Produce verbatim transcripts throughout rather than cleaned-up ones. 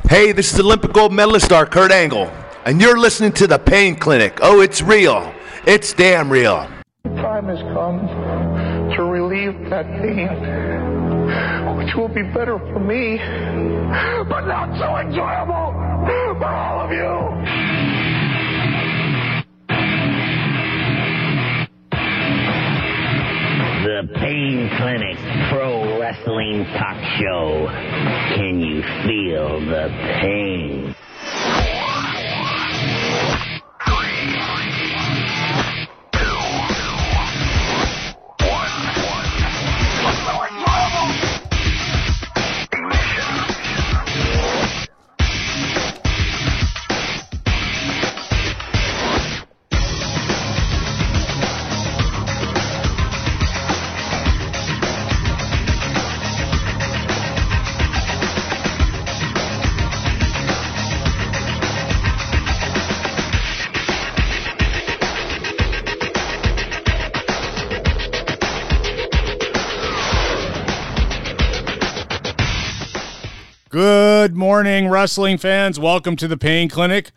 Hey, this is Olympic gold medalist star Kurt Angle, and you're listening to The Pain Clinic. Oh, it's real. It's damn real. The time has come to relieve that pain, which will be better for me, but not so enjoyable for all of you. The Pain Clinic Pro Wrestling Talk Show. Can you feel the pain? Good morning, wrestling fans. Welcome to the Pain Clinic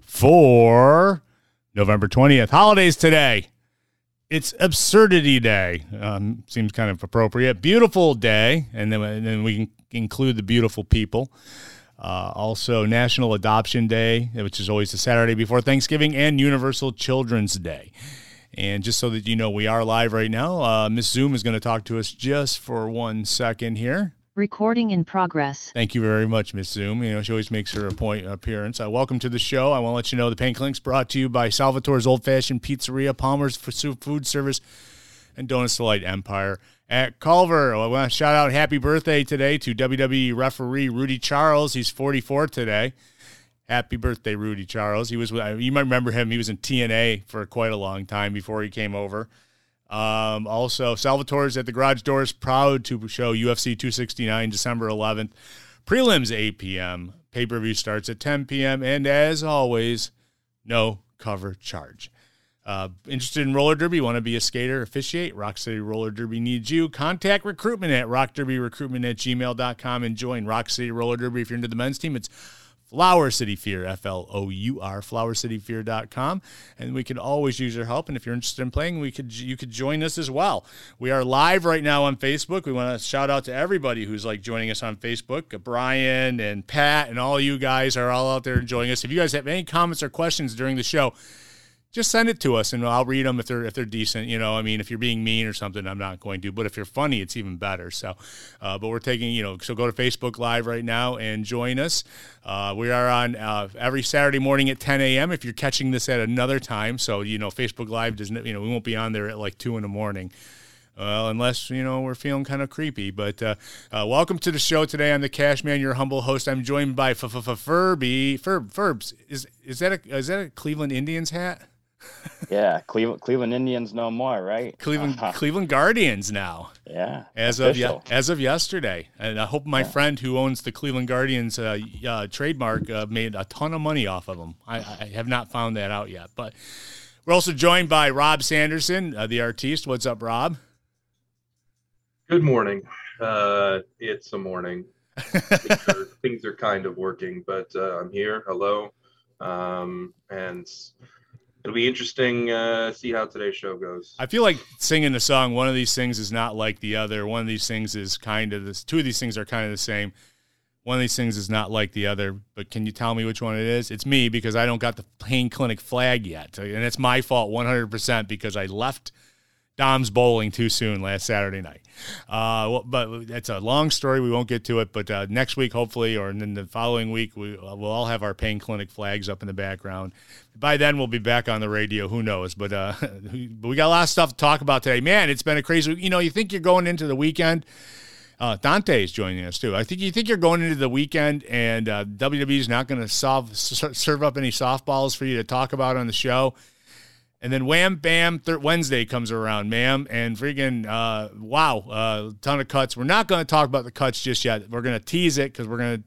for November twentieth. Holidays today. It's Absurdity Day. Um, seems kind of appropriate. Beautiful Day, and then, and then we can include the beautiful people. Uh, also, National Adoption Day, which is always the Saturday before Thanksgiving, and Universal Children's Day. And just so that you know, we are live right now. Uh, Miss Zoom is going to talk to us just for one second here. Recording in progress. Thank you very much, Miss Zoom. You know, she always makes her appoint appearance. Uh, welcome to the show. I want to let you know the Pain Clinic's brought to you by Salvatore's Old Fashioned Pizzeria, Palmer's Food Service, and Donuts Delight Empire at Culver. I want to shout out happy birthday today to W W E referee Rudy Charles. He's forty-four today. Happy birthday, Rudy Charles. He was, you might remember him. He was in T N A for quite a long time before he came over. Um, also, Salvatore's at the Garage Doors, proud to show U F C two sixty-nine December eleventh. Prelims eight p.m. Pay-per-view starts at ten p.m. And as always, no cover charge. Uh, interested in roller derby? Want to be a skater? Officiate? Rock City Roller Derby needs you. Contact recruitment at rock derby recruitment at gmail dot com and join Rock City Roller Derby. If you're into the men's team, it's Flower City Fear, F L O U R, flower city fear dot com, and we could always use your help. And if you're interested in playing, we could you could join us as well. We are live right now on Facebook. We want to shout out to everybody who's like joining us on Facebook. Brian and Pat and all you guys are all out there enjoying us. If you guys have any comments or questions during the show, just send it to us, and I'll read them if they're if they're decent. You know, I mean, if you're being mean or something, I'm not going to. But if you're funny, it's even better. So, uh, but we're taking, you know, so go to Facebook Live right now and join us. Uh, we are on uh, every Saturday morning at ten a.m. If you're catching this at another time, so you know, Facebook Live doesn't, you know, we won't be on there at like two in the morning. Well, unless, you know, we're feeling kind of creepy. But uh, uh, welcome to the show today. I'm the Cash Man, your humble host. I'm joined by Furby. Ferb, Ferbs, is is that a is that a Cleveland Indians hat? Yeah, Cleveland Cleveland Indians no more, right? Cleveland uh-huh. Cleveland Guardians now. Yeah, as official. of ye- as of yesterday, and I hope my yeah. friend who owns the Cleveland Guardians uh, uh, trademark uh, made a ton of money off of them. I, I have not found that out yet, but we're also joined by Rob Sanderson, uh, the artiste. What's up, Rob? Good morning. Uh, it's a morning. things, are, things are kind of working, but uh, I'm here. Hello, um, and. It'll be interesting uh see how today's show goes. I feel like singing the song, one of these things is not like the other. One of these things is kind of this. Two of these things are kind of the same. One of these things is not like the other. But can you tell me which one it is? It's me, because I don't got the Pain Clinic flag yet. And it's my fault one hundred percent because I left Dom's Bowling too soon last Saturday night. Uh, but it's a long story. We won't get to it. But uh, next week, hopefully, or then the following week, we, uh, we'll all have our Pain Clinic flags up in the background. By then, we'll be back on the radio. Who knows? But uh, we got a lot of stuff to talk about today. Man, it's been a crazy week. You know, you think you're going into the weekend. Uh, Dante is joining us, too. I think you think you're going into the weekend, and uh, W W E is not going to serve up any softballs for you to talk about on the show. And then wham, bam, th- Wednesday comes around, ma'am, and freaking, uh, wow, a uh, ton of cuts. We're not going to talk about the cuts just yet. We're going to tease it because we're going to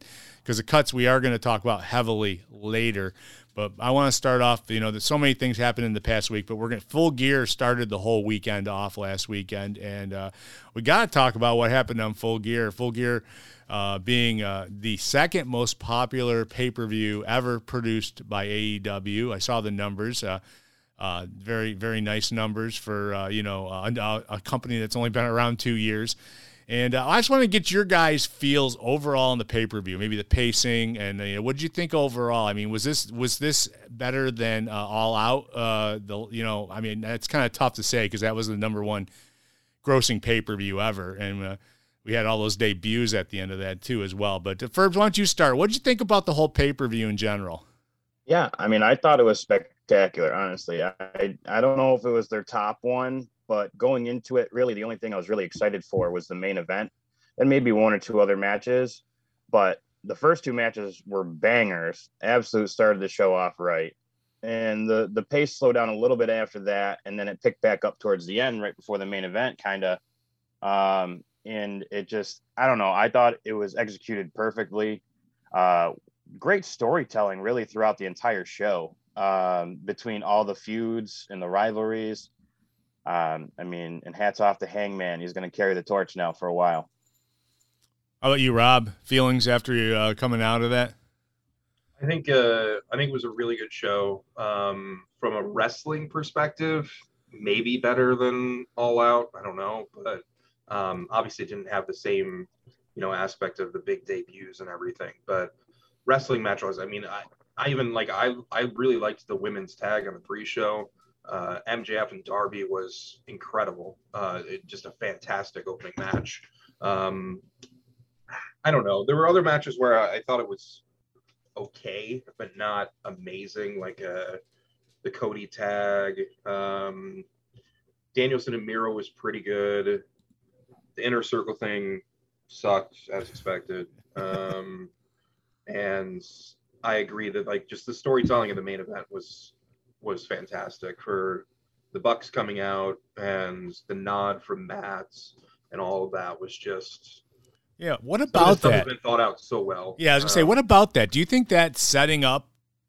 because the cuts we are going to talk about heavily later. But I want to start off, you know, there's so many things happened in the past week, but we're going to, Full Gear started the whole weekend off last weekend, and uh, we got to talk about what happened on Full Gear. Full Gear uh, being uh, the second most popular pay-per-view ever produced by A E W. I saw the numbers. Uh, uh, very, very nice numbers for, uh, you know, a, a company that's only been around two years. And uh, I just want to get your guys' feels overall on the pay-per-view, maybe the pacing, and you know, what did you think overall? I mean, was this was this better than uh, All Out? Uh, the you know, I mean, that's kind of tough to say because that was the number one grossing pay-per-view ever, and uh, we had all those debuts at the end of that too as well. But uh, Ferbs, why don't you start? What did you think about the whole pay-per-view in general? Yeah, I mean, I thought it was spectacular. Honestly, I I don't know if it was their top one. But going into it, really, the only thing I was really excited for was the main event and maybe one or two other matches. But the first two matches were bangers. Absolute started the show off right. And the, the pace slowed down a little bit after that. And then it picked back up towards the end, right before the main event, kind of. Um, and it just, I don't know. I thought it was executed perfectly. Uh, great storytelling, really, throughout the entire show, um, between all the feuds and the rivalries. Um, I mean, and hats off to Hangman. He's going to carry the torch now for a while. How about you, Rob? Feelings after you uh, coming out of that? I think uh, I think it was a really good show. Um, from a wrestling perspective, maybe better than All Out. I don't know, but um, obviously it didn't have the same, you know, aspect of the big debuts and everything. But wrestling match-wise, I mean, I, I even like I I really liked the women's tag on the pre-show. Uh, M J F and Darby was incredible. Uh, it, just a fantastic opening match. Um, I don't know. There were other matches where I, I thought it was okay, but not amazing, like uh, the Cody tag. Um, Danielson and Miro was pretty good. The Inner Circle thing sucked, as expected. Um, and I agree that like just the storytelling of the main event was was fantastic for the Bucks coming out and the nod from Matt and all of that was just yeah. What some about of the stuff that? has been thought out so well. Yeah, I was gonna um, say, what about that? Do you think that's setting up?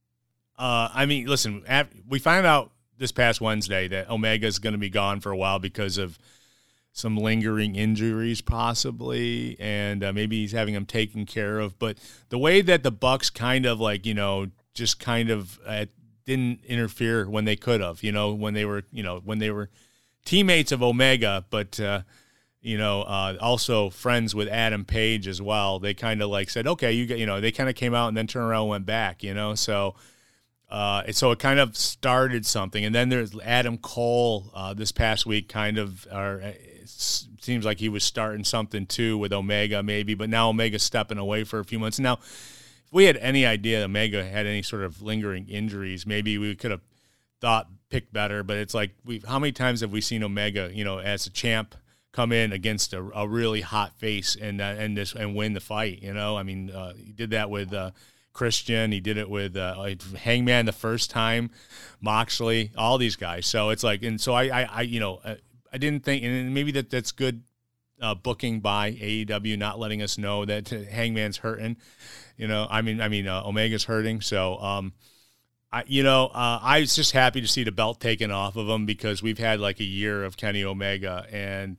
Uh, I mean, listen, we found out this past Wednesday that Omega is going to be gone for a while because of some lingering injuries, possibly, and uh, maybe he's having them taken care of. But the way that the Bucks kind of like, you know, just kind of uh, didn't interfere when they could have, you know, when they were, you know, when they were teammates of Omega, but, uh, you know, uh, also friends with Adam Page as well. They kind of like said, okay, you get, you know, they kind of came out and then turned around and went back, you know, so, uh, so it kind of started something. And then there's Adam Cole uh, this past week kind of, or it seems like he was starting something too with Omega maybe, but now Omega's stepping away for a few months. Now, we had any idea Omega had any sort of lingering injuries, maybe we could have thought picked better, but it's like, we how many times have we seen Omega, you know, as a champ come in against a, a really hot face and uh, and this and win the fight, you know? I mean, uh, he did that with uh, Christian, he did it with uh, Hangman the first time, Moxley, all these guys. So it's like, and so I, I, I you know, I, I didn't think, and maybe that that's good uh, booking by A E W, not letting us know that Hangman's hurting. You know, I mean, I mean, uh, Omega's hurting. So, um, I, you know, uh, I was just happy to see the belt taken off of him because we've had like a year of Kenny Omega, and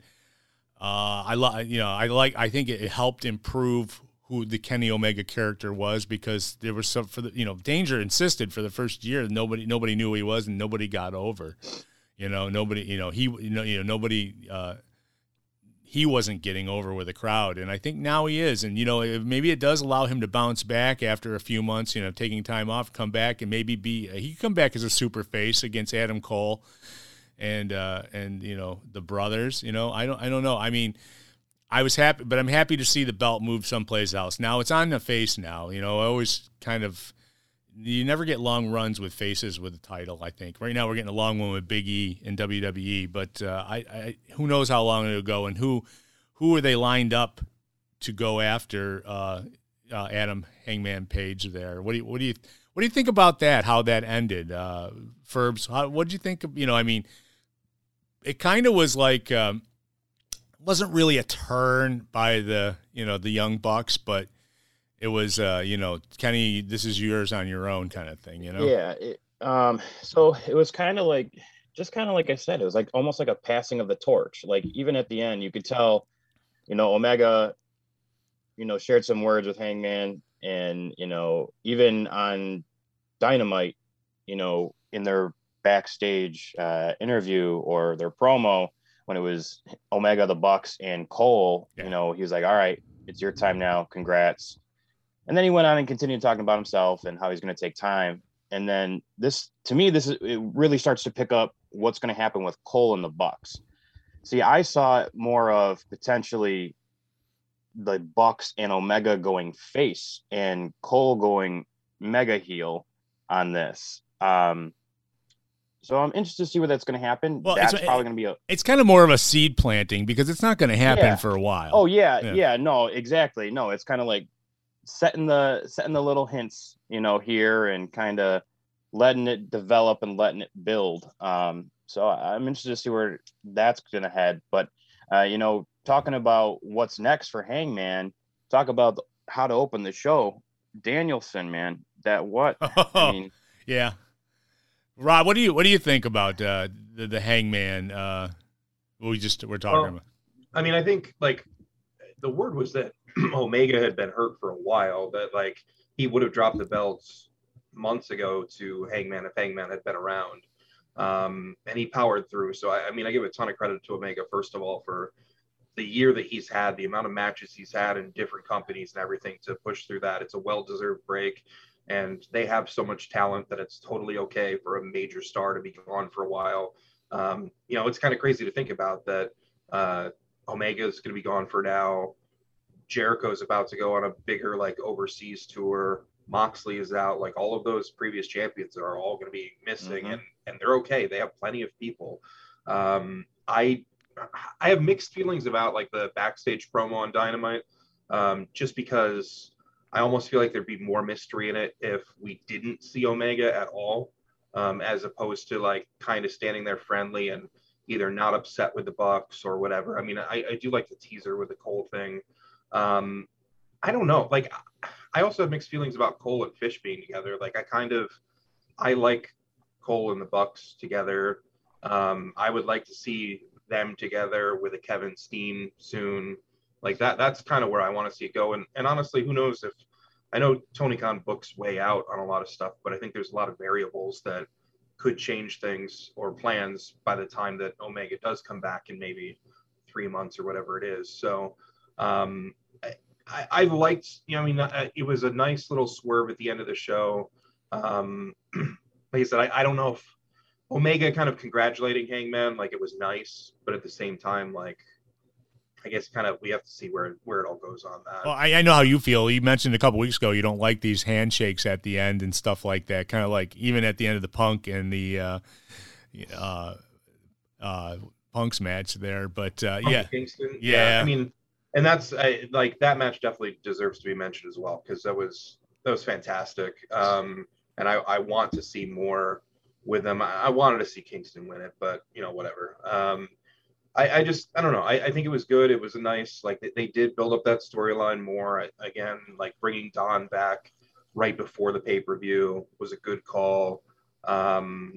uh, I like, you know, I like, I think it helped improve who the Kenny Omega character was because there was some for the, you know, Danger insisted for the first year nobody, nobody knew who he was and nobody got over. You know, nobody, you know, he, you know, you know, nobody. Uh, he wasn't getting over with the crowd, and I think now he is. And, you know, maybe it does allow him to bounce back after a few months, you know, taking time off, come back, and maybe be – he could come back as a super face against Adam Cole and, uh, and you know, the brothers. You know, I don't I don't know. I mean, I was happy – but I'm happy to see the belt move someplace else. Now it's on the face now. You know, I always kind of – you never get long runs with faces with the title, I think. Right now we're getting a long one with Big E and W W E, but uh, I, I who knows how long it'll go, and who who are they lined up to go after uh, uh, Adam Hangman Page there? What do you what do you what do you think about that? How that ended, uh, Ferbs? How, what did you think of? You know, I mean, it kind of was like um, wasn't really a turn by the you know the Young Bucks, but it was, uh, you know, Kenny, this is yours on your own kind of thing, you know? Yeah. It, um, so it was kind of like, just kind of like I said, it was like almost like a passing of the torch. Like even at the end, you could tell, you know, Omega, you know, shared some words with Hangman, and, you know, even on Dynamite, you know, in their backstage uh, interview or their promo, when it was Omega, the Bucks, and Cole, yeah. you know, he was like, all right, it's your time now. Congrats. And then he went on and continued talking about himself and how he's going to take time. And then this, to me, this is, it really starts to pick up what's going to happen with Cole and the Bucks. See, I saw it more of potentially the Bucks and Omega going face and Cole going mega heel on this. Um, so I'm interested to see where that's going to happen. Well, that's it's, probably going to be a. It's kind of more of a seed planting because it's not going to happen yeah. for a while. Oh yeah, yeah, yeah, no, exactly. No, it's kind of like setting the setting the little hints, you know, here and kind of letting it develop and letting it build. Um, so I'm interested to see where that's going to head. But uh, you know, talking about what's next for Hangman, talk about how to open the show. Danielson, man, that what? Oh, I mean, yeah. Rob, what do you what do you think about uh, the the Hangman? Uh, we just we're talking well, about. I mean, I think like the word was that Omega had been hurt for a while. That like he would have dropped the belts months ago to Hangman if Hangman had been around, um, and he powered through. So I, I mean, I give a ton of credit to Omega first of all for the year that he's had, the amount of matches he's had in different companies and everything to push through that. It's a well-deserved break. And they have so much talent that it's totally okay for a major star to be gone for a while. Um, you know, it's kind of crazy to think about that uh, Omega is going to be gone for now. Jericho's about to go on a bigger, like, overseas tour. Moxley is out. Like, all of those previous champions are all going to be missing, mm-hmm. and, and they're okay. They have plenty of people. Um, I I have mixed feelings about, like, the backstage promo on Dynamite, um, just because – I almost feel like there'd be more mystery in it if we didn't see Omega at all, um, as opposed to like kind of standing there friendly and either not upset with the Bucks or whatever. I mean, I, I do like the teaser with the Cole thing. Um, I don't know. Like, I also have mixed feelings about Cole and Fish being together. Like, I kind of, I like Cole and the Bucks together. Um, I would like to see them together with a Kevin Steen soon. Like that, that's kind of where I want to see it go. And, and honestly, who knows if, I know Tony Khan books way out on a lot of stuff, but I think there's a lot of variables that could change things or plans by the time that Omega does come back in maybe three months or whatever it is. So um, I, I, I liked, you know, I mean, it was a nice little swerve at the end of the show. Um, like I said, I, I don't know if Omega kind of congratulating Hangman, like it was nice, but at the same time, like, I guess kind of we have to see where where it all goes on that. Well, I, I know how you feel. You mentioned a couple weeks ago you don't like these handshakes at the end and stuff like that. Kind of like even at the end of the Punk and the uh, uh, uh, Punk's match there. But uh, Punk yeah. Kingston. yeah, yeah, I mean, and that's I, like that match definitely deserves to be mentioned as well because that was that was fantastic. Um, and I, I want to see more with them. I, I wanted to see Kingston win it, but you know whatever. Um, I, I just, I don't know. I, I think it was good. It was a nice, like they, they did build up that storyline more. I, again, like bringing Don back right before the pay-per-view was a good call. Um,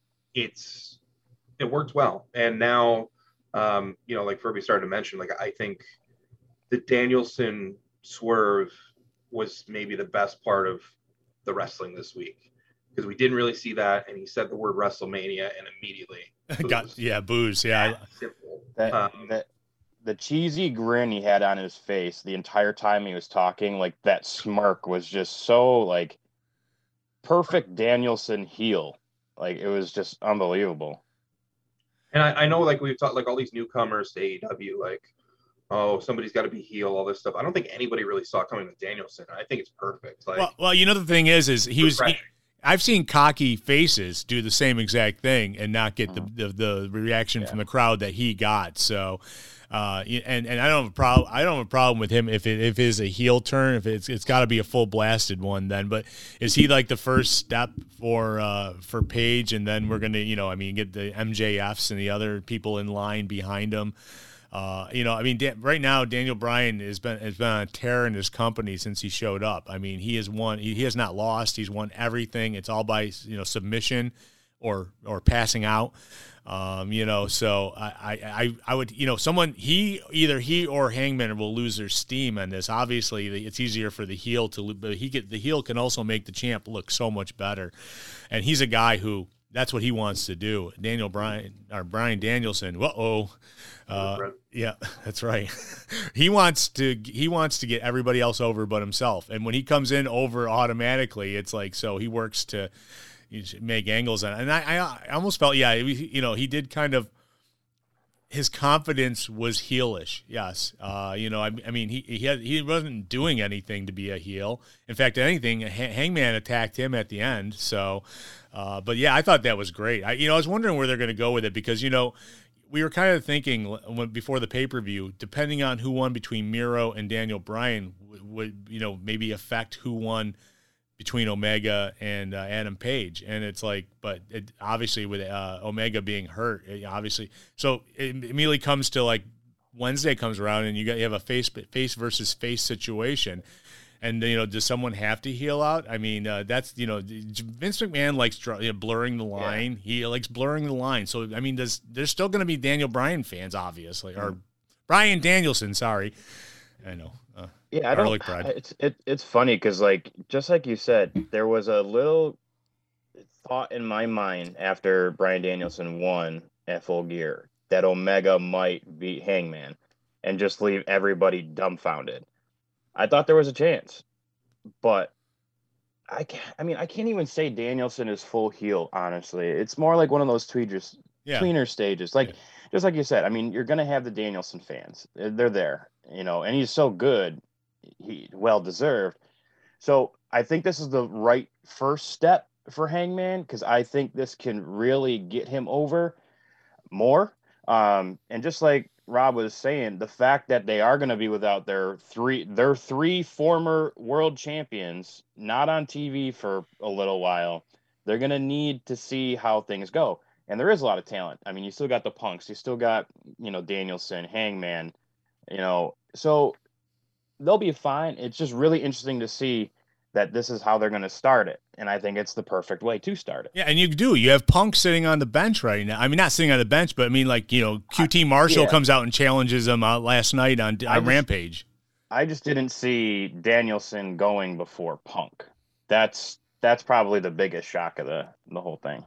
it's, it worked well. And now, um, you know, like Furby started to mention, like, I think the Danielson swerve was maybe the best part of the wrestling this week because we didn't really see that. And he said the word WrestleMania and immediately got yeah booze yeah simple. That, um, that the cheesy grin he had on his face the entire time he was talking, like that smirk was just so like perfect Danielson heel. Like it was just unbelievable. And I, I know like we've talked like all these newcomers to A E W, like oh somebody's got to be heel, all this stuff. I don't think anybody really saw it coming with Danielson. I think it's perfect. Like well, well you know the thing is is he was. He, I've seen cocky faces do the same exact thing and not get the the, the reaction yeah. from the crowd that he got. So, uh, and and I don't have a problem. I don't have a problem with him if it if it is a heel turn. If it's it's got to be a full blasted one then. But is he like the first step for uh, for Page, and then we're gonna you know I mean get the M J Fs and the other people in line behind him. Uh, you know, I mean, Dan, right now Daniel Bryan has been has been on a tear in his company since he showed up. I mean, he has won. He, he has not lost. He's won everything. It's all by you know submission or or passing out. Um, you know, so I, I I would you know someone he either he or Hangman will lose their steam on this. Obviously, it's easier for the heel to, but he get the heel can also make the champ look so much better, and he's a guy who. That's what he wants to do. Daniel Bryan or Bryan Danielson. Uh-oh. Uh, yeah, that's right. he wants to he wants to get everybody else over but himself. And when he comes in over automatically, it's like so he works to make angles on it. And I, I almost felt yeah, you know, he did kind of his confidence was heelish. Yes. Uh, you know, I, I mean, he he had, he wasn't doing anything to be a heel. In fact, anything, Hangman attacked him at the end. So, uh, but yeah, I thought that was great. I, you know, I was wondering where they're going to go with it because, you know, we were kind of thinking when, before the pay-per-view, depending on who won between Miro and Daniel Bryan would, would you know, maybe affect who won between Omega and uh, Adam Page. And it's like, but it, obviously with uh, Omega being hurt, it, obviously, so it immediately comes to like Wednesday comes around and you got, you have a face, face versus face situation. And, you know, does someone have to heel out? I mean, uh, that's, you know, Vince McMahon likes you know, blurring the line. Yeah. He likes blurring the line. So, I mean, does there's still going to be Daniel Bryan fans, obviously, or mm. Bryan Danielson, sorry. I know. Uh, yeah, I don't, it's, it, it's funny because, like, just like you said, there was a little thought in my mind after Bryan Danielson won at Full Gear that Omega might beat Hangman and just leave everybody dumbfounded. I thought there was a chance, but I can't, I mean, I can't even say Danielson is full heel, honestly. It's more like one of those tweeters, yeah. tweener stages. Like, yeah. just like you said, I mean, you're going to have the Danielson fans. They're there, you know, and he's so good, he well-deserved. So I think this is the right first step for Hangman because I think this can really get him over more. Um, and just like Rob was saying, the fact that they are going to be without their three their three former world champions, not on T V for a little while, they're going to need to see how things go. And there is a lot of talent. I mean, you still got the Punks, you still got, you know, Danielson, Hangman, you know, so they'll be fine. It's just really interesting to see that this is how they're going to start it. And I think it's the perfect way to start it. Yeah, and you do. You have Punk sitting on the bench right now. I mean, not sitting on the bench, but I mean, like, you know, Q T Marshall yeah. comes out and challenges him uh, last night on, on just, Rampage. I just didn't see Danielson going before Punk. That's that's probably the biggest shock of the, the whole thing.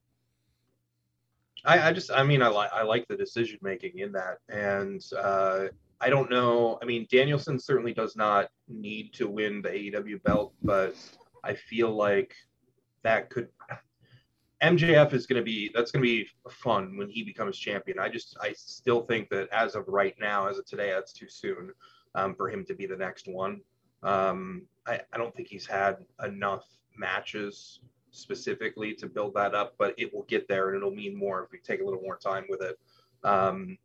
I, I just, I mean, I like I like the decision making in that. And uh, I don't know. I mean, Danielson certainly does not need to win the A E W belt, but I feel like that could M J F is going to be that's going to be fun when he becomes champion. I just I still think that as of right now, as of today, that's too soon um, for him to be the next one. Um, I, I don't think he's had enough matches specifically to build that up, but it will get there and it'll mean more if we take a little more time with it. Um,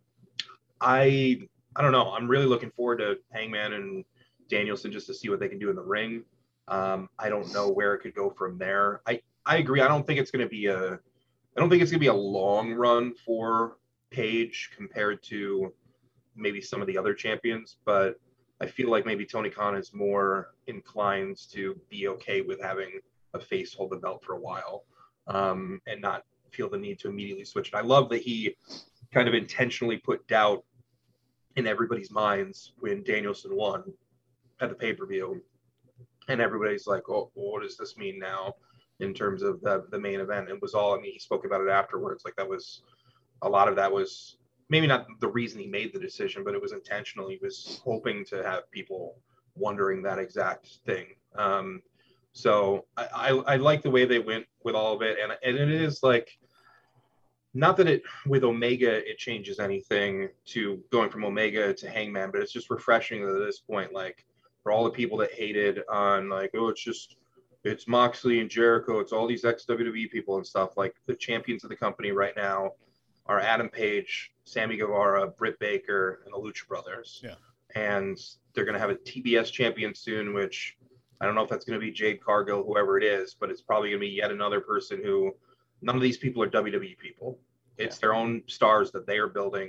I I don't know. I'm really looking forward to Hangman and Danielson just to see what they can do in the ring. Um, I don't know where it could go from there. I, I agree. I don't think it's going to be a, I don't think it's going to be a long run for Page compared to maybe some of the other champions, but I feel like maybe Tony Khan is more inclined to be okay with having a face hold the belt for a while um, and not feel the need to immediately switch it. I love that he kind of intentionally put doubt in everybody's minds when Danielson won at the pay-per-view, and everybody's like, oh, well, what does this mean now in terms of the, the main event? It was all, I mean, he spoke about it afterwards. Like that was, a lot of that was maybe not the reason he made the decision, but it was intentional. He was hoping to have people wondering that exact thing. Um, so I, I, I like the way they went with all of it. And, and it is like, not that it with Omega it changes anything to going from Omega to Hangman, but it's just refreshing at this point. Like for all the people that hated on like, oh, it's just it's Moxley and Jericho, it's all these ex-W W E people and stuff. Like the champions of the company right now are Adam Page, Sammy Guevara, Britt Baker, and the Lucha Brothers. Yeah, and they're gonna have a T B S champion soon, which I don't know if that's gonna be Jade Cargill, whoever it is, but it's probably gonna be yet another person who. None of these people are W W E people. It's yeah. their own stars that they are building. Yeah.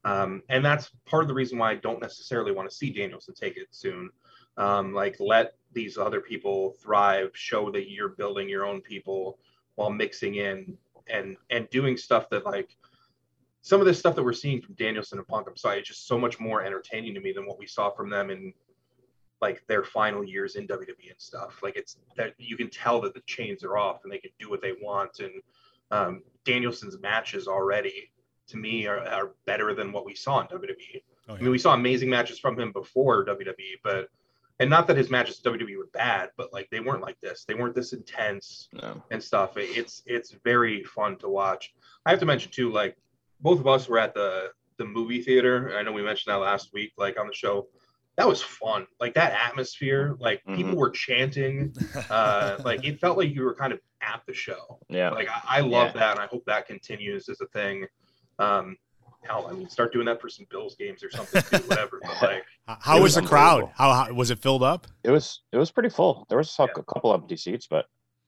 Um, and that's part of the reason why I don't necessarily want to see Danielson take it soon. Um, like, let these other people thrive, show that you're building your own people while mixing in and and doing stuff that, like, some of this stuff that we're seeing from Danielson and Punk, I'm sorry, it's just so much more entertaining to me than what we saw from them in like their final years in W W E and stuff. Like, it's that you can tell that the chains are off and they can do what they want. And um, Danielson's matches already, to me, are, are better than what we saw in W W E. Oh, yeah. I mean, we saw amazing matches from him before W W E, but and not that his matches in W W E were bad, but like they weren't like this. They weren't this intense no. and stuff. It's it's very fun to watch. I have to mention too, like both of us were at the the movie theater. I know we mentioned that last week, like on the show. That was fun. Like that atmosphere, like mm-hmm. people were chanting. Uh, like it felt like you were kind of at the show. Yeah. Like I, I love yeah. that, and I hope that continues as a thing. Um, hell, I mean, start doing that for some Bills games or something too, whatever. But like, how was, was the crowd? How, how was it filled up? It was. It was pretty full. There was a yeah. couple empty seats, but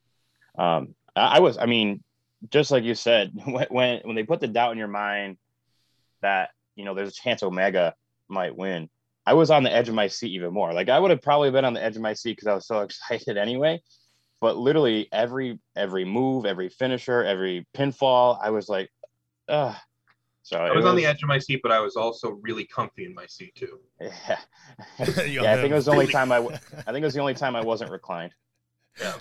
um, I, I was. I mean, just like you said, when, when when they put the doubt in your mind that you know there's a chance Omega might win, I was on the edge of my seat even more. Like I would have probably been on the edge of my seat because I was so excited anyway. But literally every every move, every finisher, every pinfall, I was like, ugh. So I was, was on the edge of my seat, but I was also really comfy in my seat too. Yeah, yeah I think it was the only time I. W- I think it was the only time I wasn't reclined. Yeah,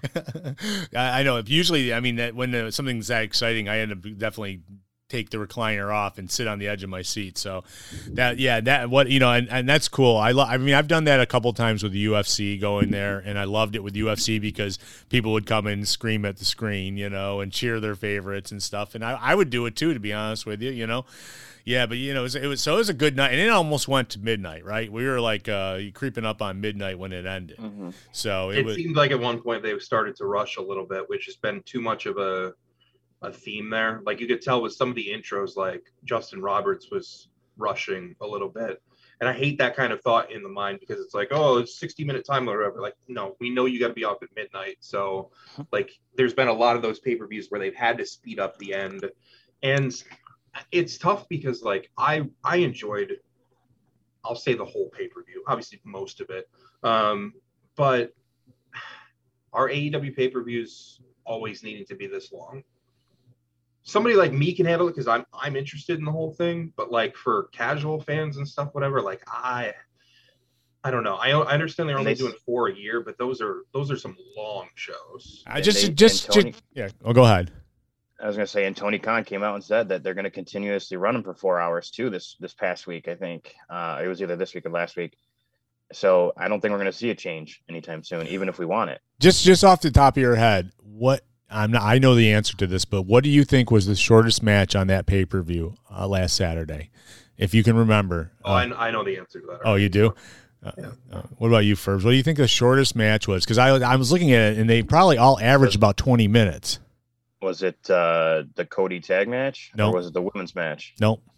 I know. Usually, I mean, that when uh, something's that exciting, I end up definitely take the recliner off and sit on the edge of my seat. So that, yeah, that what, you know, and, and that's cool. I lo- I mean, I've done that a couple times with the U F C going there, and I loved it with U F C because people would come and scream at the screen, you know, and cheer their favorites and stuff. And I, I would do it too, to be honest with you, you know? Yeah. But you know, it was, it was, so it was a good night, and it almost went to midnight, right? We were like, uh, creeping up on midnight when it ended. Mm-hmm. So it, it was, seemed like at one point they started to rush a little bit, which has been too much of a, a theme there. Like you could tell with some of the intros, like Justin Roberts was rushing a little bit. And I hate that kind of thought in the mind because it's like, oh, it's sixty minute time or whatever. Like, no, we know you got to be off at midnight. So like, there's been a lot of those pay-per-views where they've had to speed up the end. And it's tough because like, I, I enjoyed, I'll say the whole pay-per-view, obviously most of it. Um, but our A E W pay-per-views always needing to be this long. Somebody like me can handle it because I'm I'm interested in the whole thing, but like for casual fans and stuff, whatever, like I I don't know. I I understand they're only doing four a year, but those are those are some long shows. I just they, just, Tony, just yeah. Oh, go ahead. I was gonna say, and Tony Khan came out and said that they're gonna continuously run them for four hours too. This this past week, I think uh, it was either this week or last week. So I don't think we're gonna see a change anytime soon, even if we want it. Just just off the top of your head, what? I'm not, I know the answer to this, but what do you think was the shortest match on that pay-per-view uh, last Saturday, if you can remember? Oh, uh, I, I know the answer to that. Oh, you do? Uh, yeah. uh, what about you, Furbs? What do you think the shortest match was? Because I, I was looking at it, and they probably all averaged about twenty minutes. Was it uh, the Cody tag match? No. Nope. Or was it the women's match? No. Nope.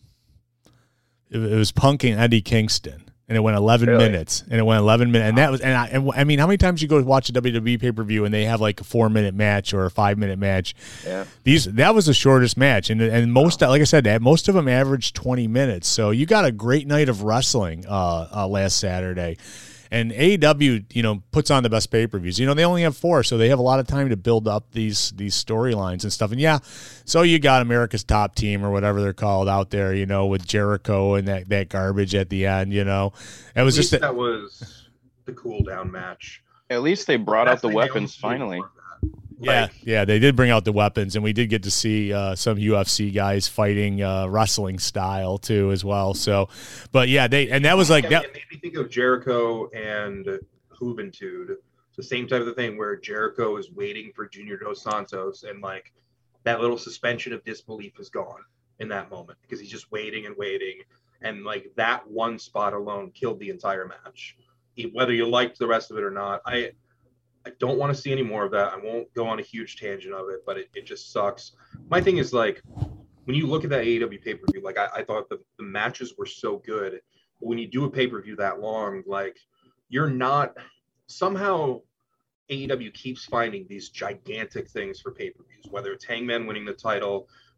It, it was Punk and Eddie Kingston. And it went eleven really? minutes, and it went eleven minutes, and that was, and I, and I mean, how many times you go watch a W W E pay per view and they have like a four minute match or a five minute match? Yeah, these that was the shortest match, and and most, like I said, most of them averaged twenty minutes. So you got a great night of wrestling uh, uh, last Saturday. And A E W, you know, puts on the best pay-per-views. You know, they only have four, so they have a lot of time to build up these these storylines and stuff. And, yeah, so you got America's Top Team or whatever they're called out there, you know, with Jericho and that, that garbage at the end, you know. It was at just least that was the cool-down match. At least they brought out the weapons finally. Yeah, like, yeah, they did bring out the weapons, and we did get to see uh, some U F C guys fighting uh, wrestling style too, as well. So, but yeah, they and that was like yeah, that. It made me think of Jericho and Juventud, the same type of the thing where Jericho is waiting for Junior Dos Santos, and like that little suspension of disbelief is gone in that moment because he's just waiting and waiting, and like that one spot alone killed the entire match. Whether you liked the rest of it or not, I. I don't want to see any more of that. I won't go on a huge tangent of it, but it, it just sucks. My thing is like, when you look at that A E W pay-per-view, like I, I thought the, the matches were so good. But when you do a pay-per-view that long, like you're not somehow A E W keeps finding these gigantic things for pay-per-views, whether it's Hangman winning the title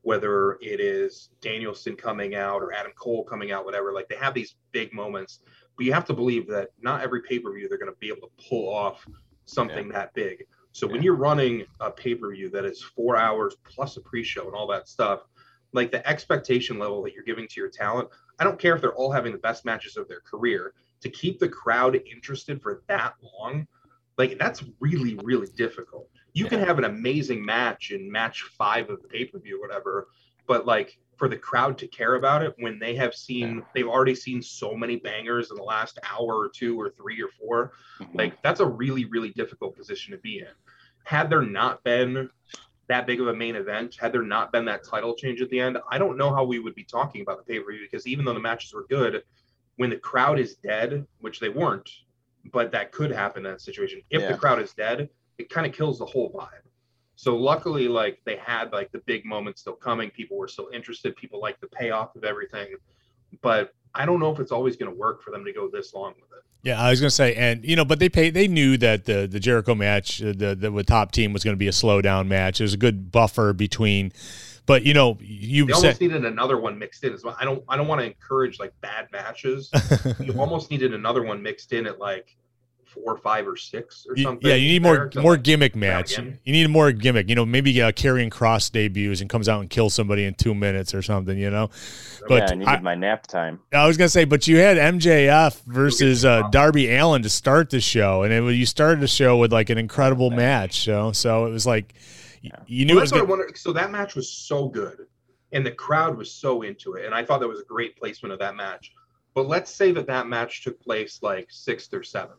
whether it is Danielson coming out or Adam Cole coming out, whatever. Like, they have these big moments, but you have to believe that not every pay-per-view they're going to be able to pull off something yeah. that big. So yeah. when you're running a pay-per-view that is four hours plus a pre-show and all that stuff, like, the expectation level that you're giving to your talent, I don't care if they're all having the best matches of their career, to keep the crowd interested for that long, like, that's really, really difficult. You yeah. can have an amazing match in match five of the pay-per-view or whatever, but, like, for the crowd to care about it when they have seen, yeah. they've already seen so many bangers in the last hour or two or three or four, mm-hmm. like, that's a really, really difficult position to be in. Had there not been that big of a main event, had there not been that title change at the end, I don't know how we would be talking about the pay-per-view, because even though the matches were good, when the crowd is dead, which they weren't, but that could happen in that situation. If yeah. the crowd is dead, it kind of kills the whole vibe. So luckily, like, they had, like, the big moments still coming. People were still interested. People liked the payoff of everything. But I don't know if it's always going to work for them to go this long with it. Yeah, I was going to say, and, you know, but they pay, they knew that the, the Jericho match, the, the, the top team was going to be a slow down match. It was a good buffer between, but, you know, you they said, almost needed another one mixed in as well. I don't, I don't want to encourage, like, bad matches. You almost needed another one mixed in at, like, four, five, or six or something. Yeah, you need more more like gimmick match. You need more gimmick. You know, maybe uh, Karrion Kross debuts and comes out and kills somebody in two minutes or something. You know, but yeah, I needed I, my nap time. I was gonna say, but you had M J F versus uh, Darby Allin to start the show, and it was, you started the show with like an incredible oh, match. So, so it was like yeah. you knew. Well, it was that's gonna... what I wonder. So that match was so good, and the crowd was so into it, and I thought that was a great placement of that match. But let's say that that match took place like sixth or seventh.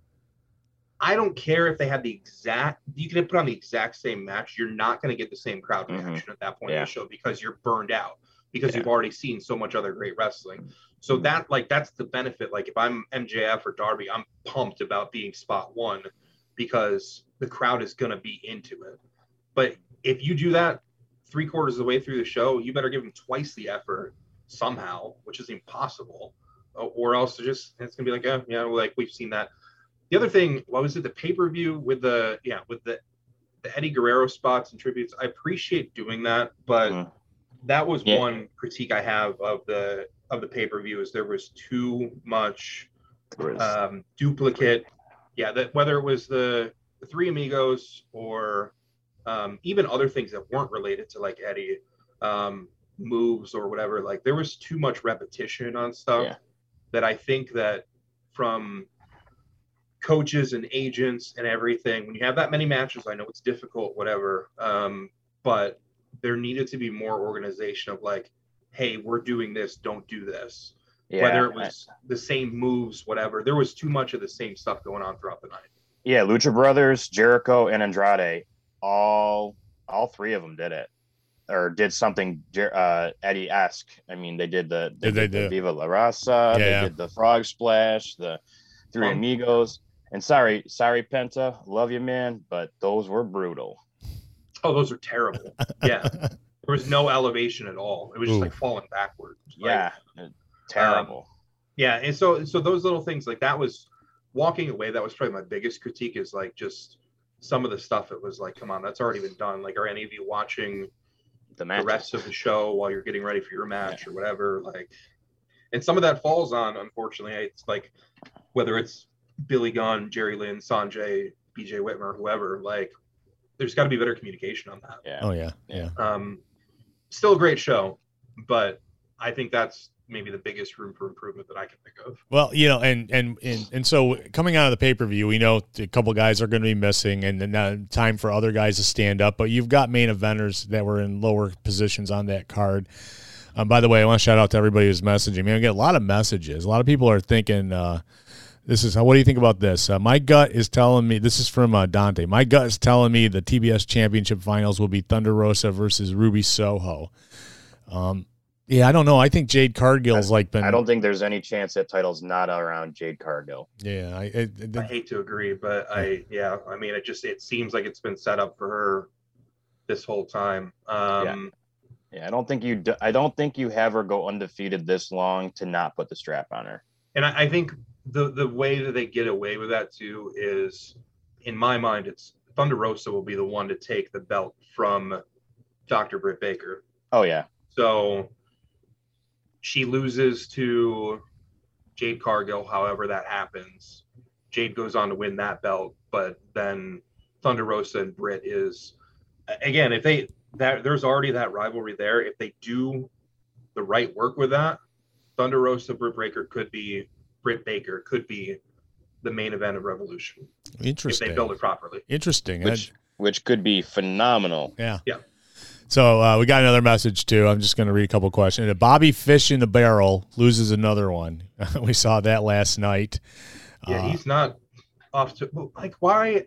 I don't care if they had the exact, you can put on the exact same match. You're not going to get the same crowd reaction mm-hmm. at that point yeah. in the show, because you're burned out, because yeah. you've already seen so much other great wrestling. So that, like, that's the benefit. Like, if I'm M J F or Darby, I'm pumped about being spot one, because the crowd is going to be into it. But if you do that three quarters of the way through the show, you better give them twice the effort somehow, which is impossible. Or else just, it's going to be like, oh, yeah, like, we've seen that. The other thing, what was it, the pay-per-view with the, yeah, with the, the Eddie Guerrero spots and tributes? I appreciate doing that, but mm. that was yeah. one critique I have of the of the pay-per-view, is there was too much um, duplicate. Yeah, that whether it was the, the Three Amigos or um, even other things that weren't related to, like, Eddie um, moves or whatever, like, there was too much repetition on stuff yeah. that I think that from coaches and agents and everything, when you have that many matches, I know it's difficult, whatever, um, but there needed to be more organization of, like, hey, we're doing this, don't do this. Yeah, whether it was I, the same moves, whatever, there was too much of the same stuff going on throughout the night. Yeah, Lucha Brothers, Jericho, and Andrade, all all three of them did it, or did something uh, Eddie-esque. I mean, they did the, they did they the Viva La Raza, yeah, they yeah. did the Frog Splash, the Three um, Amigos. And sorry, sorry, Penta, love you, man, but those were brutal. Oh, those are terrible. Yeah. There was no elevation at all. It was just Ooh. like falling backwards. Yeah. Like, terrible. Um, yeah. And so, so those little things, like, that was walking away. That was probably my biggest critique, is, like, just some of the stuff. It was like, come on, that's already been done. Like, are any of you watching the, the rest of the show while you're getting ready for your match yeah. or whatever? Like, and some of that falls on, unfortunately, it's like, whether it's Billy Gunn, Jerry Lynn, Sanjay, B J Whitmer, whoever, like, there's got to be better communication on that. Yeah. Oh yeah. Yeah. Um, still a great show, but I think that's maybe the biggest room for improvement that I can think of. Well, you know, and and and, and so coming out of the pay-per-view, we know a couple guys are going to be missing, and then uh, time for other guys to stand up, but you've got main eventers that were in lower positions on that card. Um, by the way, I want to shout out to everybody who's messaging. Man, we get a lot of messages. A lot of people are thinking, uh, This is what do you think about this? Uh, my gut is telling me, this is from uh, Dante. My gut is telling me the T B S Championship Finals will be Thunder Rosa versus Ruby Soho. Um, yeah, I don't know. I think Jade Cargill's I, like been. I don't think there's any chance that title's not around Jade Cargill. Yeah, I, I, I, I hate to agree, but I yeah, I mean, it just it seems like it's been set up for her this whole time. Um, yeah. yeah, I don't think you. Do, I don't think you have her go undefeated this long to not put the strap on her. And I, I think. The the way that they get away with that too is, in my mind, it's Thunder Rosa will be the one to take the belt from Doctor Britt Baker. Oh yeah. So she loses to Jade Cargill, however that happens. Jade goes on to win that belt, but then Thunder Rosa and Britt is, again, if they, that there's already that rivalry there. If they do the right work with that, Thunder Rosa, Britt Baker could be, Britt Baker could be the main event of Revolution. Interesting. If they build it properly. Interesting. Which, which could be phenomenal. Yeah. Yeah. So uh, we got another message too. I'm just going to read a couple questions. Bobby Fish in the barrel loses another one. We saw that last night. Yeah, uh, he's not off to like why.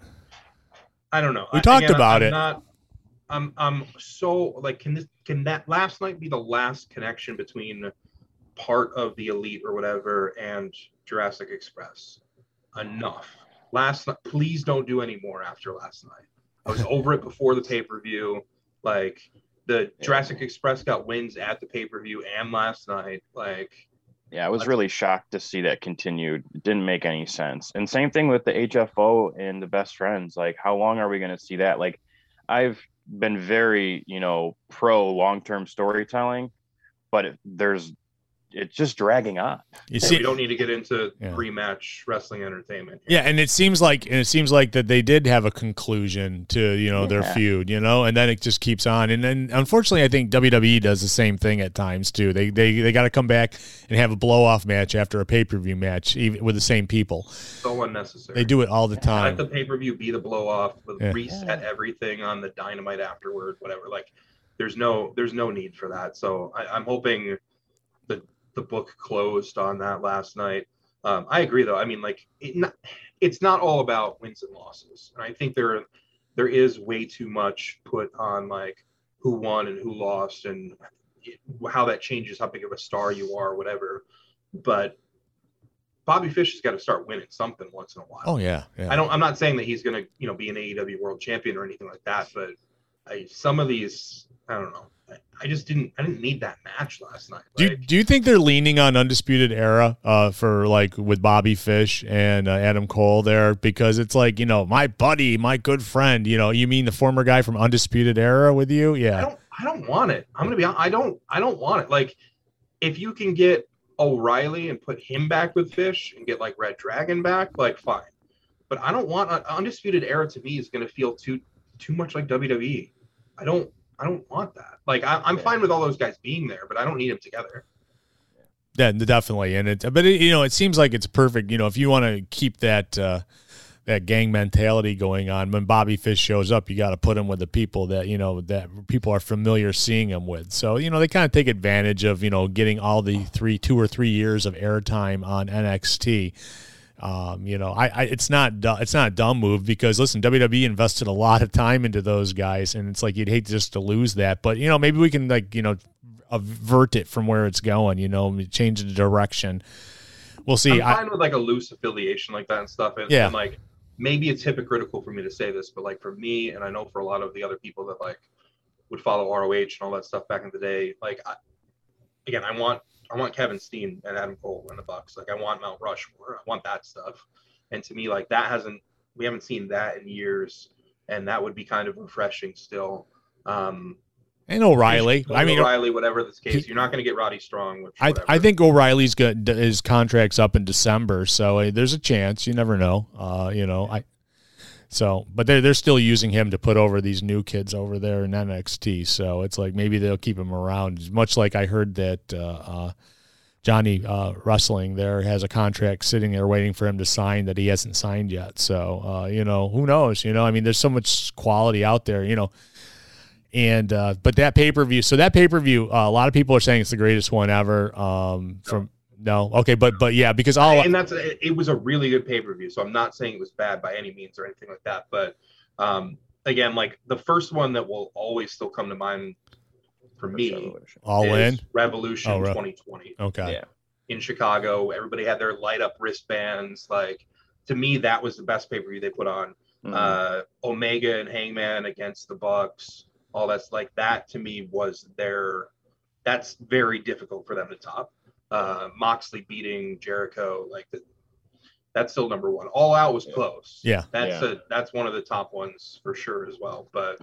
I don't know. We talked Again, about I'm it. Not, I'm I'm so like can this can that last night be the last connection between part of the Elite or whatever and Jurassic Express? Enough. Last night, please don't do any more after last night. I was over it before the pay-per-view. Like the Jurassic Express got wins at the pay-per-view and last night. Like, yeah, I was really shocked to see that continued. It didn't make any sense. And same thing with the H F O and the Best Friends. Like, how long are we going to see that? Like, I've been very, you know, pro long-term storytelling, but it, there's, it's just dragging on. You see, we don't need to get into yeah. pre-match wrestling entertainment here. Yeah, and it seems like and it seems like that they did have a conclusion to, you know, yeah. their feud, you know, and then it just keeps on. And then unfortunately I think W W E does the same thing at times too. They they they got to come back and have a blow-off match after a pay-per-view match even with the same people. So unnecessary. They do it all the time. Let the pay-per-view be the blow-off, Yeah. reset everything on the Dynamite afterward, whatever. Like there's no there's no need for that. So I, I'm hoping the the book closed on that last night. Um, I agree, though. I mean, like, it not, it's not all about wins and losses. And I think there there is way too much put on, like, who won and who lost and it, how that changes how big of a star you are, whatever. But Bobby Fish has got to start winning something once in a while. Oh, yeah. yeah. I don't. I'm not saying that he's going to, you know, be an A E W World Champion or anything like that. But I, some of these, I don't know. I just didn't. I didn't need that match last night. Do like, Do you think they're leaning on Undisputed Era uh, for like with Bobby Fish and uh, Adam Cole there because it's like, you know, my buddy, my good friend. You know, you mean the former guy from Undisputed Era with you? Yeah. I don't. I don't want it. I'm gonna be. I don't. I don't want it. Like, if you can get O'Reilly and put him back with Fish and get like Red Dragon back, like fine. But I don't want uh, Undisputed Era. To me, is gonna feel too too much like W W E. I don't. I don't want that. Like I, I'm fine with all those guys being there, but I don't need them together. Yeah, definitely. And it, but it, you know, it seems like it's perfect. You know, if you want to keep that uh, that gang mentality going on, when Bobby Fish shows up, you got to put him with the people that you know that people are familiar seeing him with. So you know, they kind of take advantage of you know getting all the three, two or three years of airtime on N X T. Um, you know, I, I it's not it's not a dumb move because listen, W W E invested a lot of time into those guys, and it's like you'd hate just to lose that. But you know, maybe we can like you know avert it from where it's going. You know, change the direction. We'll see. I'm fine I, with like a loose affiliation like that and stuff. And, yeah. and like maybe it's hypocritical for me to say this, but like for me, and I know for a lot of the other people that like would follow R O H and all that stuff back in the day, like I, again, I want. I want Kevin Steen and Adam Cole in the Bucks. Like I want Mount Rushmore. I want that stuff. And to me, like that hasn't, we haven't seen that in years. And that would be kind of refreshing still. Um, and O'Reilly. I mean, O'Reilly, whatever this case, you're not going to get Roddy Strong. Which, I, I think O'Reilly's got his contract's up in December. So uh, there's a chance. You never know. Uh, you know, I, So, but they're, they're still using him to put over these new kids over there in N X T. So it's like maybe they'll keep him around. Much like I heard that uh, uh, Johnny uh, Wrestling there has a contract sitting there waiting for him to sign that he hasn't signed yet. So, uh, you know, who knows? You know, I mean, there's so much quality out there, you know. And, uh, but that pay-per-view, so that pay-per-view, uh, a lot of people are saying it's the greatest one ever um, from, No, okay, but but yeah, because all and that's it was a really good pay per view. So I'm not saying it was bad by any means or anything like that. But um, again, like the first one that will always still come to mind for me, Revolution. All is in Revolution oh, twenty twenty. Okay, Yeah. In Chicago, everybody had their light up wristbands. Like to me, that was the best pay per view they put on. Mhm. Uh, Omega and Hangman against the Bucks, all that's like that to me was their. That's very difficult for them to top. Uh, Moxley beating Jericho, like the, that's still number one. All Out was close. Yeah. That's Yeah. a that's one of the top ones for sure as well. But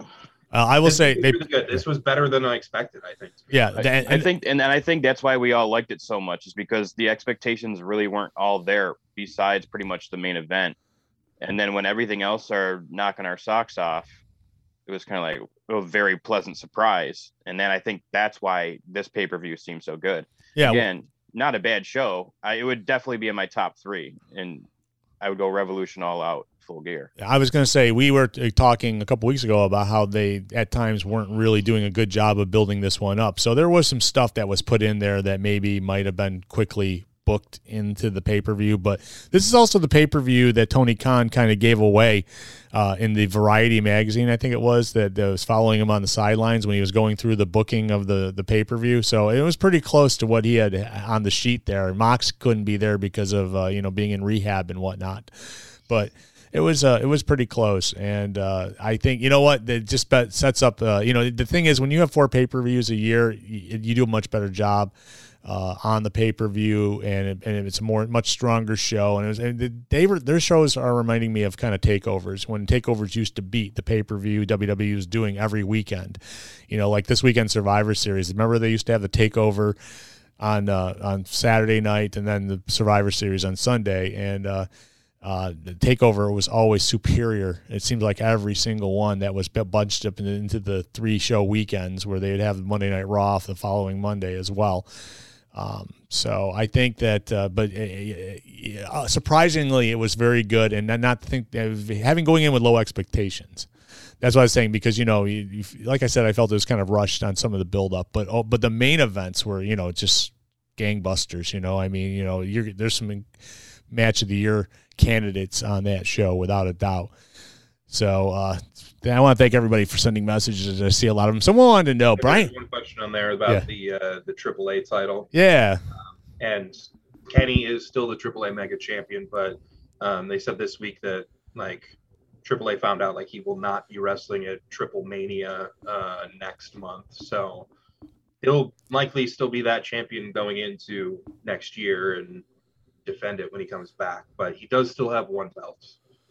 Uh, I will this say they, really good. This was better than I expected, I think. Yeah, I, and, I think, and, and I think that's why we all liked it so much, is because the expectations really weren't all there besides pretty much the main event. And then when everything else are knocking our socks off, it was kind of like a very pleasant surprise. And then I think that's why this pay-per-view seems so good. Yeah. Again, well, not a bad show. I, it would definitely be in my top three, and I would go Revolution All Out, Full Gear. I was going to say, we were talking a couple weeks ago about how they at times weren't really doing a good job of building this one up. So there was some stuff that was put in there that maybe might have been quickly booked into the pay-per-view, but this is also the pay-per-view that Tony Khan kind of gave away uh, in the Variety magazine, I think it was, that, that was following him on the sidelines when he was going through the booking of the, the pay-per-view. So it was pretty close to what he had on the sheet there. Mox couldn't be there because of, uh, you know, being in rehab and whatnot, but it was uh, it was pretty close. And uh, I think, you know what, it just sets up, uh, you know, the thing is when you have four pay-per-views a year, you, you do a much better job Uh, on the pay-per-view, and it, and it's a more much stronger show. And, it was, and they were, their shows are reminding me of kind of takeovers, when takeovers used to beat the pay-per-view W W E was doing every weekend. You know, like this weekend Survivor Series. Remember they used to have the takeover on uh, on Saturday night and then the Survivor Series on Sunday, and uh, uh, the takeover was always superior. It seemed like every single one that was bunched up into the three show weekends where they'd have Monday Night Raw the following Monday as well. Um, so I think that, uh, but uh, uh, surprisingly, it was very good, and not to think uh, having going in with low expectations. That's what I was saying, because, you know, you, you, like I said, I felt it was kind of rushed on some of the build up, but, oh, but the main events were, you know, just gangbusters, you know, I mean, you know, you're, there's some match of the year candidates on that show without a doubt. So, uh, I want to thank everybody for sending messages. I see a lot of them. Someone wanted to know, Brian. One question on there about yeah. the uh, the triple A title. Yeah. Um, and Kenny is still the triple A Mega Champion, but um, they said this week that like triple A found out like he will not be wrestling at Triple Mania uh, next month. So he'll likely still be that champion going into next year and defend it when he comes back. But he does still have one belt.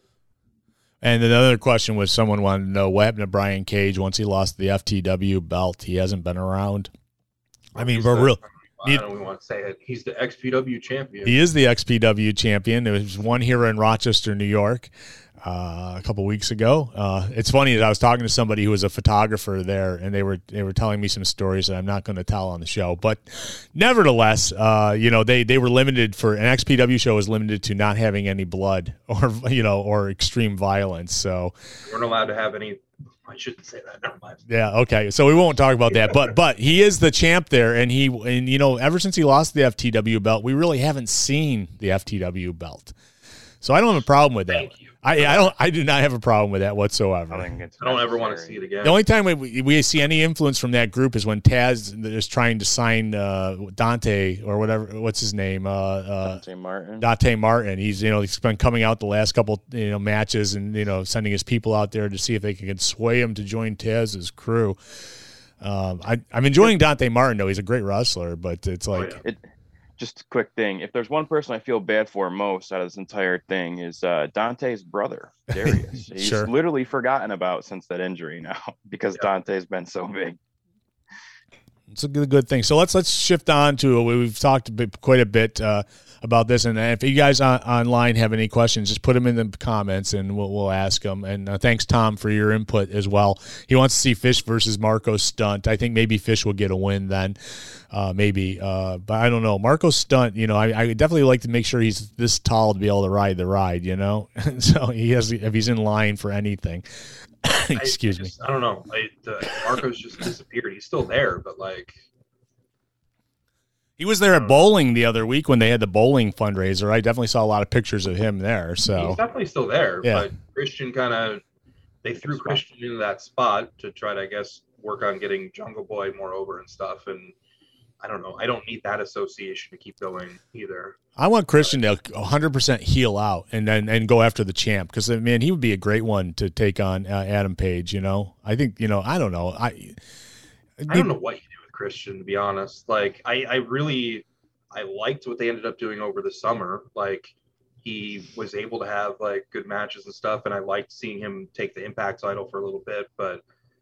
And another question was, someone wanted to know what happened to Brian Cage once he lost the F T W belt. He hasn't been around. I mean, we're real. I don't even want to say it. He's the X P W champion. He is the X P W champion. There was one here in Rochester, New York, uh, a couple weeks ago. Uh, it's funny that I was talking to somebody who was a photographer there, and they were they were telling me some stories that I'm not going to tell on the show. But nevertheless, uh, you know, they they were limited for an X P W show is limited to not having any blood or you know or extreme violence. So we weren't allowed to have any. I shouldn't say that. Never mind. Yeah. Okay. So we won't talk about that. But but he is the champ there, and he and you know ever since he lost the F T W belt, we really haven't seen the F T W belt. So I don't have a problem with that. Thank you. I I don't I do not have a problem with that whatsoever. I, think it's I don't ever want to see it again. The only time we we see any influence from that group is when Taz is trying to sign uh, Dante or whatever. What's his name? Uh, uh, Dante Martin. Dante Martin. He's you know he's been coming out the last couple you know matches and you know sending his people out there to see if they can sway him to join Taz's crew. Um, I I'm enjoying Dante Martin though. He's a great wrestler, but it's like. Oh, yeah. it, Just a quick thing. If there's one person I feel bad for most out of this entire thing is uh, Dante's brother, Darius. He's Sure. literally forgotten about since that injury now because Yeah. Dante's been so big. It's a good, good thing. So let's let's shift on to we've talked a bit, quite a bit uh, about this, and if you guys on, online have any questions, just put them in the comments, and we'll we'll ask them. And uh, thanks, Tom, for your input as well. He wants to see Fish versus Marco Stunt. I think maybe Fish will get a win then, uh, maybe. Uh, but I don't know. Marco Stunt, you know, I, I definitely like to make sure he's this tall to be able to ride the ride. You know, so he has if he's in line for anything. Excuse I, I just, me. I don't know. I, uh, Marco's just disappeared. He's still there, but like He was there at bowling the other week when they had the bowling fundraiser. I definitely saw a lot of pictures of him there. So he's definitely still there. Yeah. But Christian kind of they threw Christian into that spot to try to, I guess, work on getting Jungle Boy more over and stuff. And I don't know. I don't need that association to keep going either. I want Christian to one hundred percent heel out and then and go after the champ because, man, he would be a great one to take on uh, Adam Page, you know. I think, you know, I don't know. I I don't know what you do with Christian, to be honest. Like, I, I really – I liked what they ended up doing over the summer. Like, he was able to have, like, good matches and stuff, and I liked seeing him take the Impact title for a little bit. But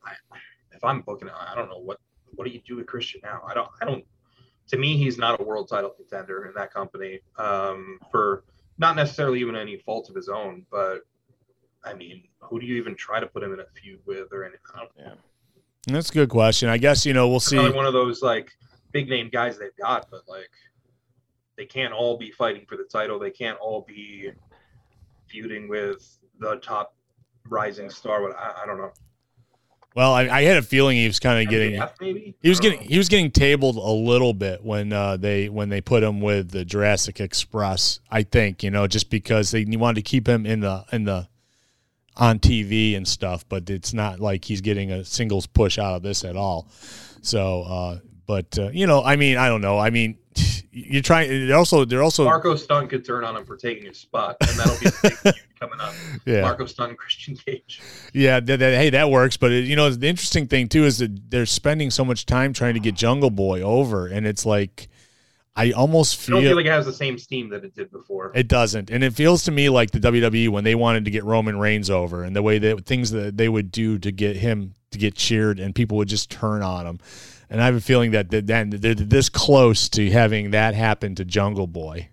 I, if I'm booking, I don't know what what do you do with Christian now? I don't. I don't. To me, he's not a world title contender in that company um, for not necessarily even any fault of his own. But I mean, who do you even try to put him in a feud with or anything? I don't know. Yeah. That's a good question. I guess, you know, we'll it's see. Probably one of those like big name guys they've got, but like they can't all be fighting for the title. They can't all be feuding with the top rising star. What I, I don't know. Well, I, I had a feeling he was kind of getting maybe? he was getting know. he was getting tabled a little bit when uh, they when they put him with the Jurassic Express. I think, you know, just because they wanted to keep him in the in the on T V and stuff, but it's not like he's getting a singles push out of this at all. So, uh, but uh, you know, I mean, I don't know. I mean, you're trying. They're also they're also Marco Stunt could turn on him for taking his spot, and that'll be a big feud coming up. Yeah, Marco Stunt, Christian Cage. Yeah, that, that, hey, that works. But it, you know, the interesting thing too is that they're spending so much time trying to get Jungle Boy over, and it's like I almost feel, I don't feel like it has the same steam that it did before. It doesn't, and it feels to me like the W W E when they wanted to get Roman Reigns over, and the way that things that they would do to get him to get cheered, and people would just turn on him. And I have a feeling that then they're this close to having that happen to Jungle Boy.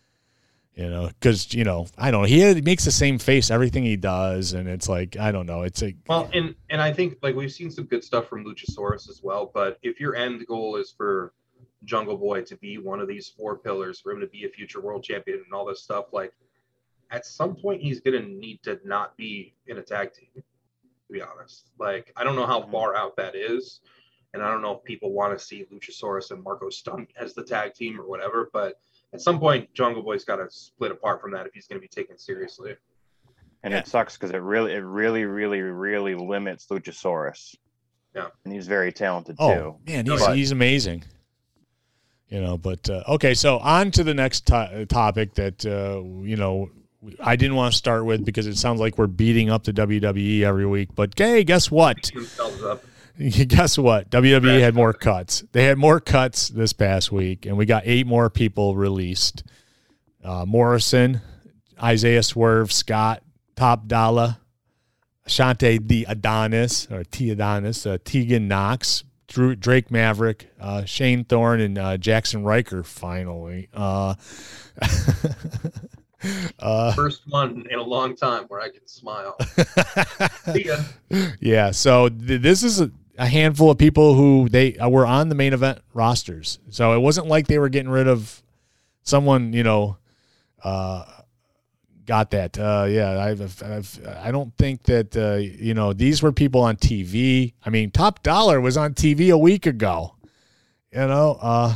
You know, because, you know, I don't know. He, had, he makes the same face everything he does, and it's like, I don't know. It's like, well, and and I think like we've seen some good stuff from Luchasaurus as well. But if your end goal is for Jungle Boy to be one of these four pillars, for him to be a future world champion and all this stuff, like at some point he's gonna need to not be in a tag team. To be honest, like I don't know how far out that is. And I don't know if people want to see Luchasaurus and Marco Stunt as the tag team or whatever, but at some point, Jungle Boy's got to split apart from that if he's going to be taken seriously. And yeah. It sucks because it really, it really, really, really limits Luchasaurus. Yeah, and he's very talented oh, too. Man, he's but, he's amazing. You know, but uh, okay, so on to the next to- topic that uh, you know I didn't want to start with because it sounds like we're beating up the W W E every week. But hey, guess what? Up. Guess what? W W E had more cuts. They had more cuts this past week, and we got eight more people released. Uh, Morrison, Isaiah Swerve, Scott, Top Dollar, Ashante the Adonis, or T Adonis, uh, Tegan Knox, Drew, Drake Maverick, uh, Shane Thorne, and uh, Jackson Riker, finally. Uh, uh, First one in a long time where I can smile. See ya. Yeah, so th- this is a a handful of people who they uh, were on the main event rosters. So it wasn't like they were getting rid of someone, you know, uh, got that. Uh, yeah, I've, I've, I don't think that, uh, you know, these were people on T V. I mean, Top Dollar was on T V a week ago, you know, uh,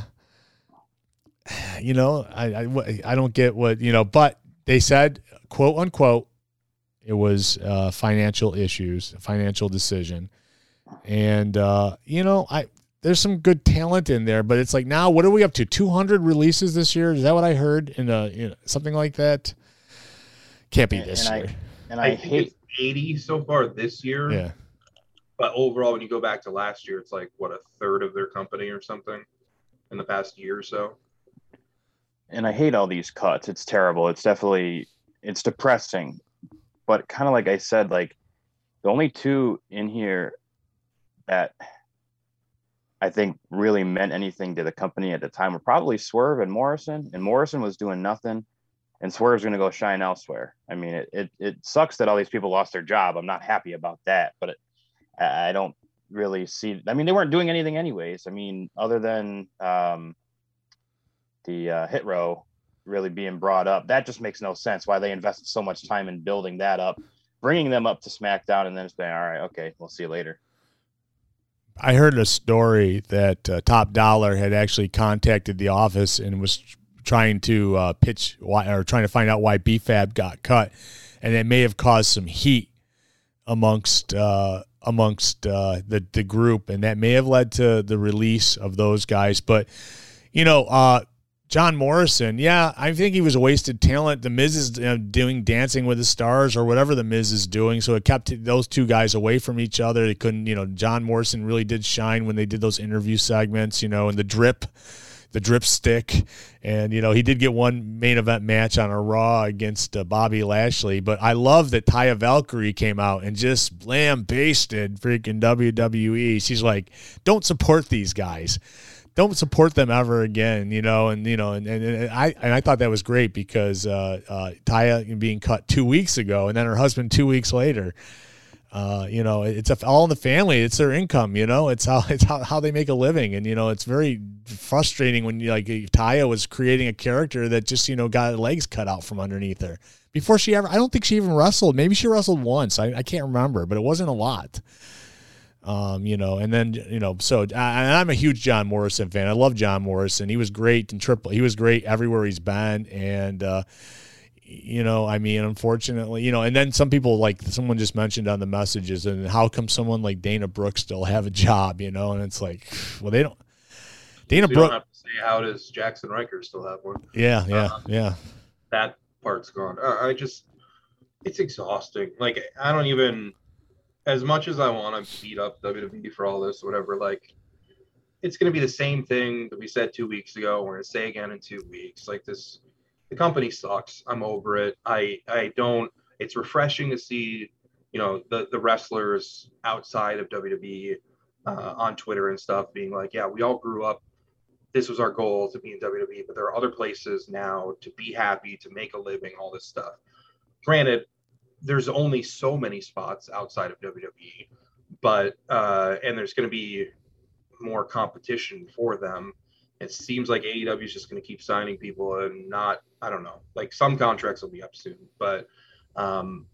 you know, I, I, I don't get what, you know, but they said, quote unquote, it was uh, financial issues, a financial decision. And, uh, you know, I there's some good talent in there, but it's like now, what are we up to? two hundred releases this year? Is that what I heard? In a, you know, something like that? Can't be this and year. I, and I, I think hate it's eighty so far this year. Yeah. But overall, when you go back to last year, it's like, what, a third of their company or something in the past year or so. And I hate all these cuts. It's terrible. It's definitely, it's depressing. But kind of like I said, like the only two in here that I think really meant anything to the company at the time were probably Swerve and Morrison. And Morrison was doing nothing, and Swerve's going to go shine elsewhere. I mean, it, it it sucks that all these people lost their job. I'm not happy about that, but it, I don't really see. I mean, they weren't doing anything anyways. I mean, other than um, the uh, Hit Row really being brought up, that just makes no sense. Why they invested so much time in building that up, bringing them up to SmackDown, and then saying, "All right, okay, we'll see you later." I heard a story that uh, Top Dollar had actually contacted the office and was trying to uh, pitch why, or trying to find out why B F A B got cut, and it may have caused some heat amongst uh, amongst uh, the the group, and that may have led to the release of those guys. But you know, uh, John Morrison, yeah, I think he was a wasted talent. The Miz is uh, doing Dancing with the Stars or whatever the Miz is doing, so it kept those two guys away from each other. They couldn't, you know, John Morrison really did shine when they did those interview segments, you know, and the drip, the dripstick. And, you know, he did get one main event match on a Raw against uh, Bobby Lashley. But I love that Taya Valkyrie came out and just lambasted freaking W W E. She's like, don't support these guys. Don't support them ever again, you know, and you know, and, and, and I and I thought that was great because uh, uh, Taya being cut two weeks ago, and then her husband two weeks later. Uh, you know, it's a, all in the family. It's their income. You know, it's how it's how, how they make a living, and you know, it's very frustrating when you like Taya was creating a character that just you know got her legs cut out from underneath her before she ever. I don't think she even wrestled. Maybe she wrestled once. I, I can't remember, but it wasn't a lot. Um, you know, and then, you know, so and I'm a huge John Morrison fan. I love John Morrison. He was great in Triple. He was great everywhere he's been. And, uh, you know, I mean, unfortunately, you know, and then some people like someone just mentioned on the messages, and how come someone like Dana Brooke still have a job, you know? And it's like, well, they don't. Dana so Brooke. Don't have to say, how does Jackson Riker still have one? Yeah, yeah, uh, yeah. That part's gone. Uh, I just, it's exhausting. Like, I don't even. As much as I want to beat up W W E for all this, or whatever, like, it's going to be the same thing that we said two weeks ago. We're going to say again in two weeks. Like, this, the company sucks. I'm over it. I, I don't, it's refreshing to see, you know, the, the wrestlers outside of W W E uh, on Twitter and stuff being like, yeah, we all grew up. This was our goal to be in W W E, but there are other places now to be happy, to make a living, all this stuff. Granted, there's only so many spots outside of W W E, but uh, and there's going to be more competition for them. It seems like A E W is just going to keep signing people and not, I don't know, like some contracts will be up soon, but um,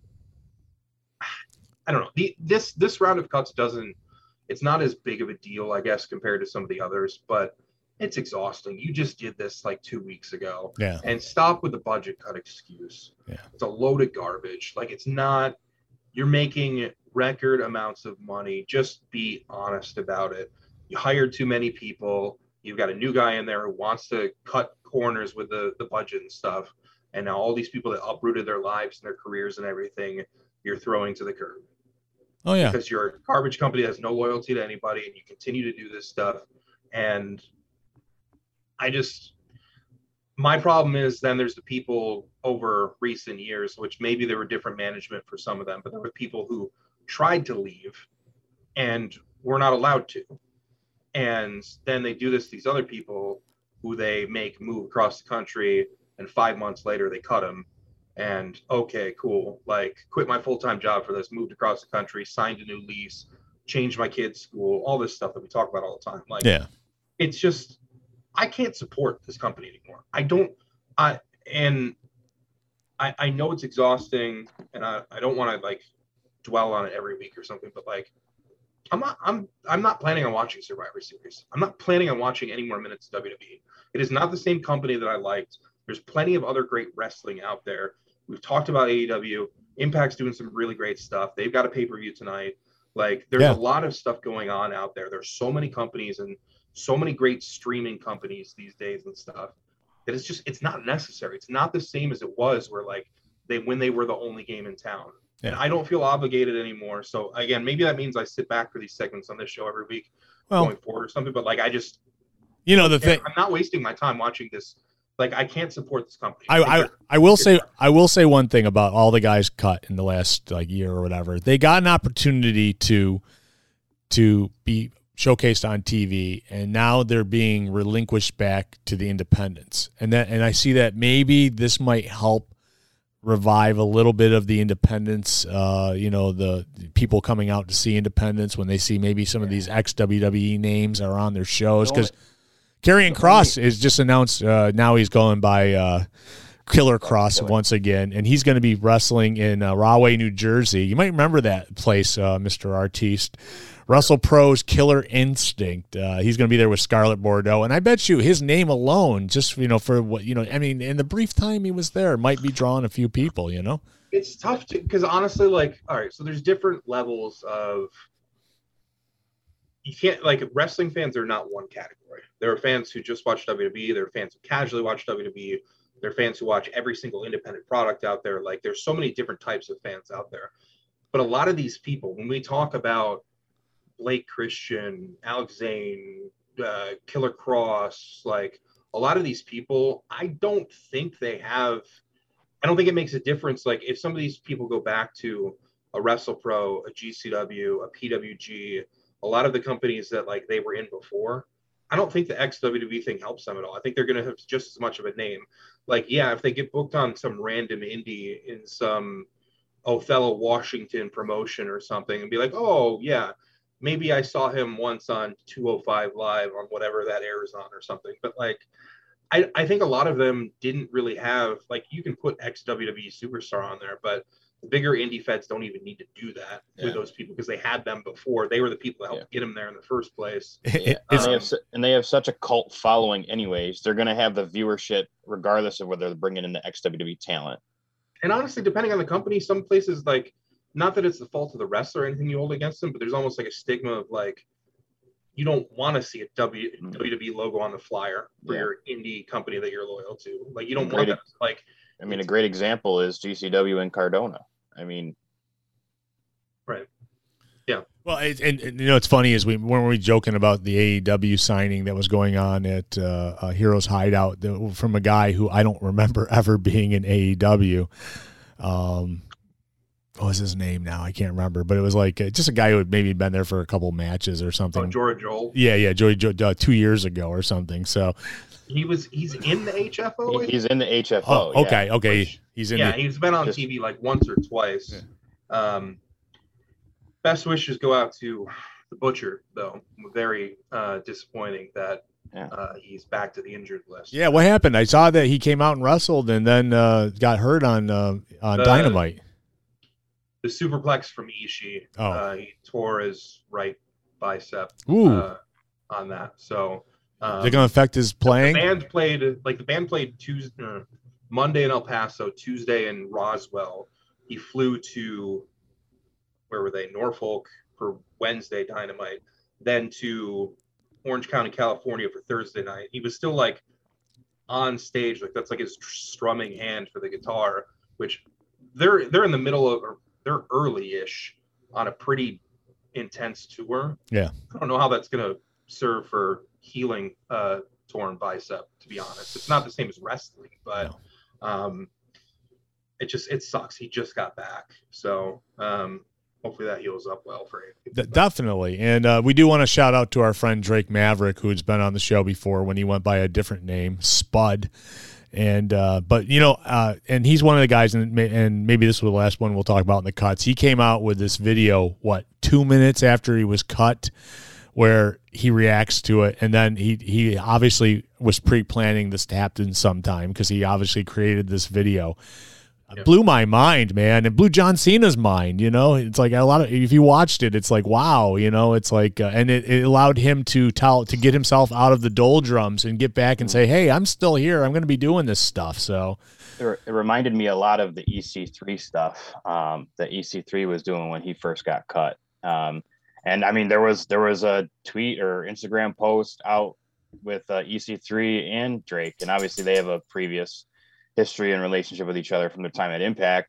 I don't know. The, this this round of cuts doesn't, it's not as big of a deal, I guess, compared to some of the others, but it's exhausting. You just did this like two weeks ago. Yeah. And stop with the budget cut excuse. Yeah. It's a load of garbage. Like, it's not, you're making record amounts of money. Just be honest about it. You hired too many people. You've got a new guy in there who wants to cut corners with the, the budget and stuff. And now all these people that uprooted their lives and their careers and everything, you're throwing to the curb. Oh, yeah. Because you're a garbage company that has no loyalty to anybody, and you continue to do this stuff. And I just, my problem is then there's the people over recent years, which maybe there were different management for some of them, but there were people who tried to leave and were not allowed to. And then they do this to these other people who they make move across the country, and five months later they cut them. And okay, cool. Like, quit my full-time job for this, moved across the country, signed a new lease, changed my kid's school, all this stuff that we talk about all the time. Like, yeah, it's just, I can't support this company anymore. I don't, I, and I, I know it's exhausting, and I, I don't want to like dwell on it every week or something, but like, I'm not, I'm, I'm not planning on watching Survivor Series. I'm not planning on watching any more minutes of W W E. It is not the same company that I liked. There's plenty of other great wrestling out there. We've talked about A E W. Impact's doing some really great stuff. They've got a pay-per-view tonight. Like, there's Yeah. a lot of stuff going on out there. There's so many companies and so many great streaming companies these days and stuff that it's just, it's not necessary. It's not the same as it was where like they, when they were the only game in town. Yeah. And I don't feel obligated anymore. So again, maybe that means I sit back for these segments on this show every week Well, going forward or something, but like, I just, you know, the thing, I'm not wasting my time watching this. Like, I can't support this company. I, I I will say I will say one thing about all the guys cut in the last like year or whatever. They got an opportunity to to be showcased on T V, and now they're being relinquished back to the independents. And that and I see that maybe this might help revive a little bit of the independents. Uh, you know, the, the people coming out to see independents when they see maybe some of these ex W W E names are on their shows, because Karrion Kross is just announced uh, now he's going by uh, Killer Kross once again, and he's going to be wrestling in uh, Rahway, New Jersey. You might remember that place, uh, Mister Artiste. Russell Pro's Killer Instinct. Uh, he's going to be there with Scarlett Bordeaux, and I bet you his name alone, just you know, for what you know, I mean, in the brief time he was there, might be drawing a few people. You know, it's tough to, because honestly, like, all right, so there's different levels of. You can't, like, wrestling fans are not one category. There are fans who just watch W W E. There are fans who casually watch W W E. There are fans who watch every single independent product out there. Like, there's so many different types of fans out there. But a lot of these people, when we talk about Blake Christian, Alex Zane, uh, Killer Cross, like a lot of these people, I don't think they have, I don't think it makes a difference. Like if some of these people go back to a WrestlePro, a G C W, a P W G, a lot of the companies that like they were in before, I don't think the ex W W E thing helps them at all. I think they're going to have just as much of a name. Like, yeah, if they get booked on some random indie in some Othello Washington promotion or something and be like, oh, yeah, maybe I saw him once on two oh five Live on whatever that airs on or something. But, like, I, I think a lot of them didn't really have, like, you can put ex W W E superstar on there, but the bigger indie feds don't even need to do that yeah. with those people because they had them before. They were the people that helped yeah. get them there in the first place. Yeah. um, and, they have, and they have such a cult following anyways. They're going to have the viewership regardless of whether they're bringing in the ex W W E talent. And honestly, depending on the company, some places, like, not that it's the fault of the wrestler or anything you hold against them, but there's almost like a stigma of, like, you don't want to see a w, mm-hmm. W W E logo on the flyer for yeah. your indie company that you're loyal to. Like, you don't great, want that. Like, I mean, a great example is G C W and Cardona. I mean, right. Yeah. Well, it, and, and you know, it's funny is we weren't we joking about the A E W signing that was going on at uh, uh, Heroes Hideout the, from a guy who I don't remember ever being in A E W. Um, what was his name now? I can't remember, but it was like uh, just a guy who had maybe been there for a couple matches or something. Oh, Jory Joel. Yeah, yeah, Joey uh, two years ago or something. So he was he's in the H F O. He's in the H F O. Oh, okay, yeah. okay. Which, he's in. Yeah, the, he's been on just, T V like once or twice. Yeah. Um, best wishes go out to the Butcher, though. Very uh, disappointing that yeah. uh, he's back to the injured list. Yeah, what happened? I saw that he came out and wrestled and then uh, got hurt on uh, on the, Dynamite. The superplex from Ishii. Oh. Uh, he tore his right bicep Ooh. Uh, on that. So um, they're going to affect his playing? The band played, like the band played Tuesday, uh, Monday in El Paso, Tuesday in Roswell. He flew to, where were they? Norfolk for Wednesday Dynamite, then to Orange County, California for Thursday night. He was still like on stage, like that's like his strumming hand for the guitar, which they're they're in the middle of, or they're early-ish on a pretty intense tour. Yeah. I don't know how that's going to serve for healing uh, torn bicep, to be honest. It's not the same as wrestling, but no. um, it just, it sucks. He just got back. So um, hopefully that heals up well for him. D- definitely. And uh, we do want to shout out to our friend Drake Maverick, who's been on the show before when he went by a different name, Spud. And, uh, but, you know, uh, and he's one of the guys, and, and maybe this was the last one we'll talk about in the cuts. He came out with this video, what, two minutes after he was cut, where he reacts to it. And then he, he obviously was pre-planning this to happen sometime because he obviously created this video. It blew my mind, man. It blew John Cena's mind, you know. It's like a lot of, if you watched it, it's like, wow, you know, it's like, uh, and it, it allowed him to tell, to get himself out of the doldrums and get back and say, hey, I'm still here. I'm going to be doing this stuff. So it, it reminded me a lot of the E C three stuff um, that E C three was doing when he first got cut. Um, and I mean, there was, there was a tweet or Instagram post out with uh, E C three and Drake. And obviously they have a previous history and relationship with each other from their time at Impact.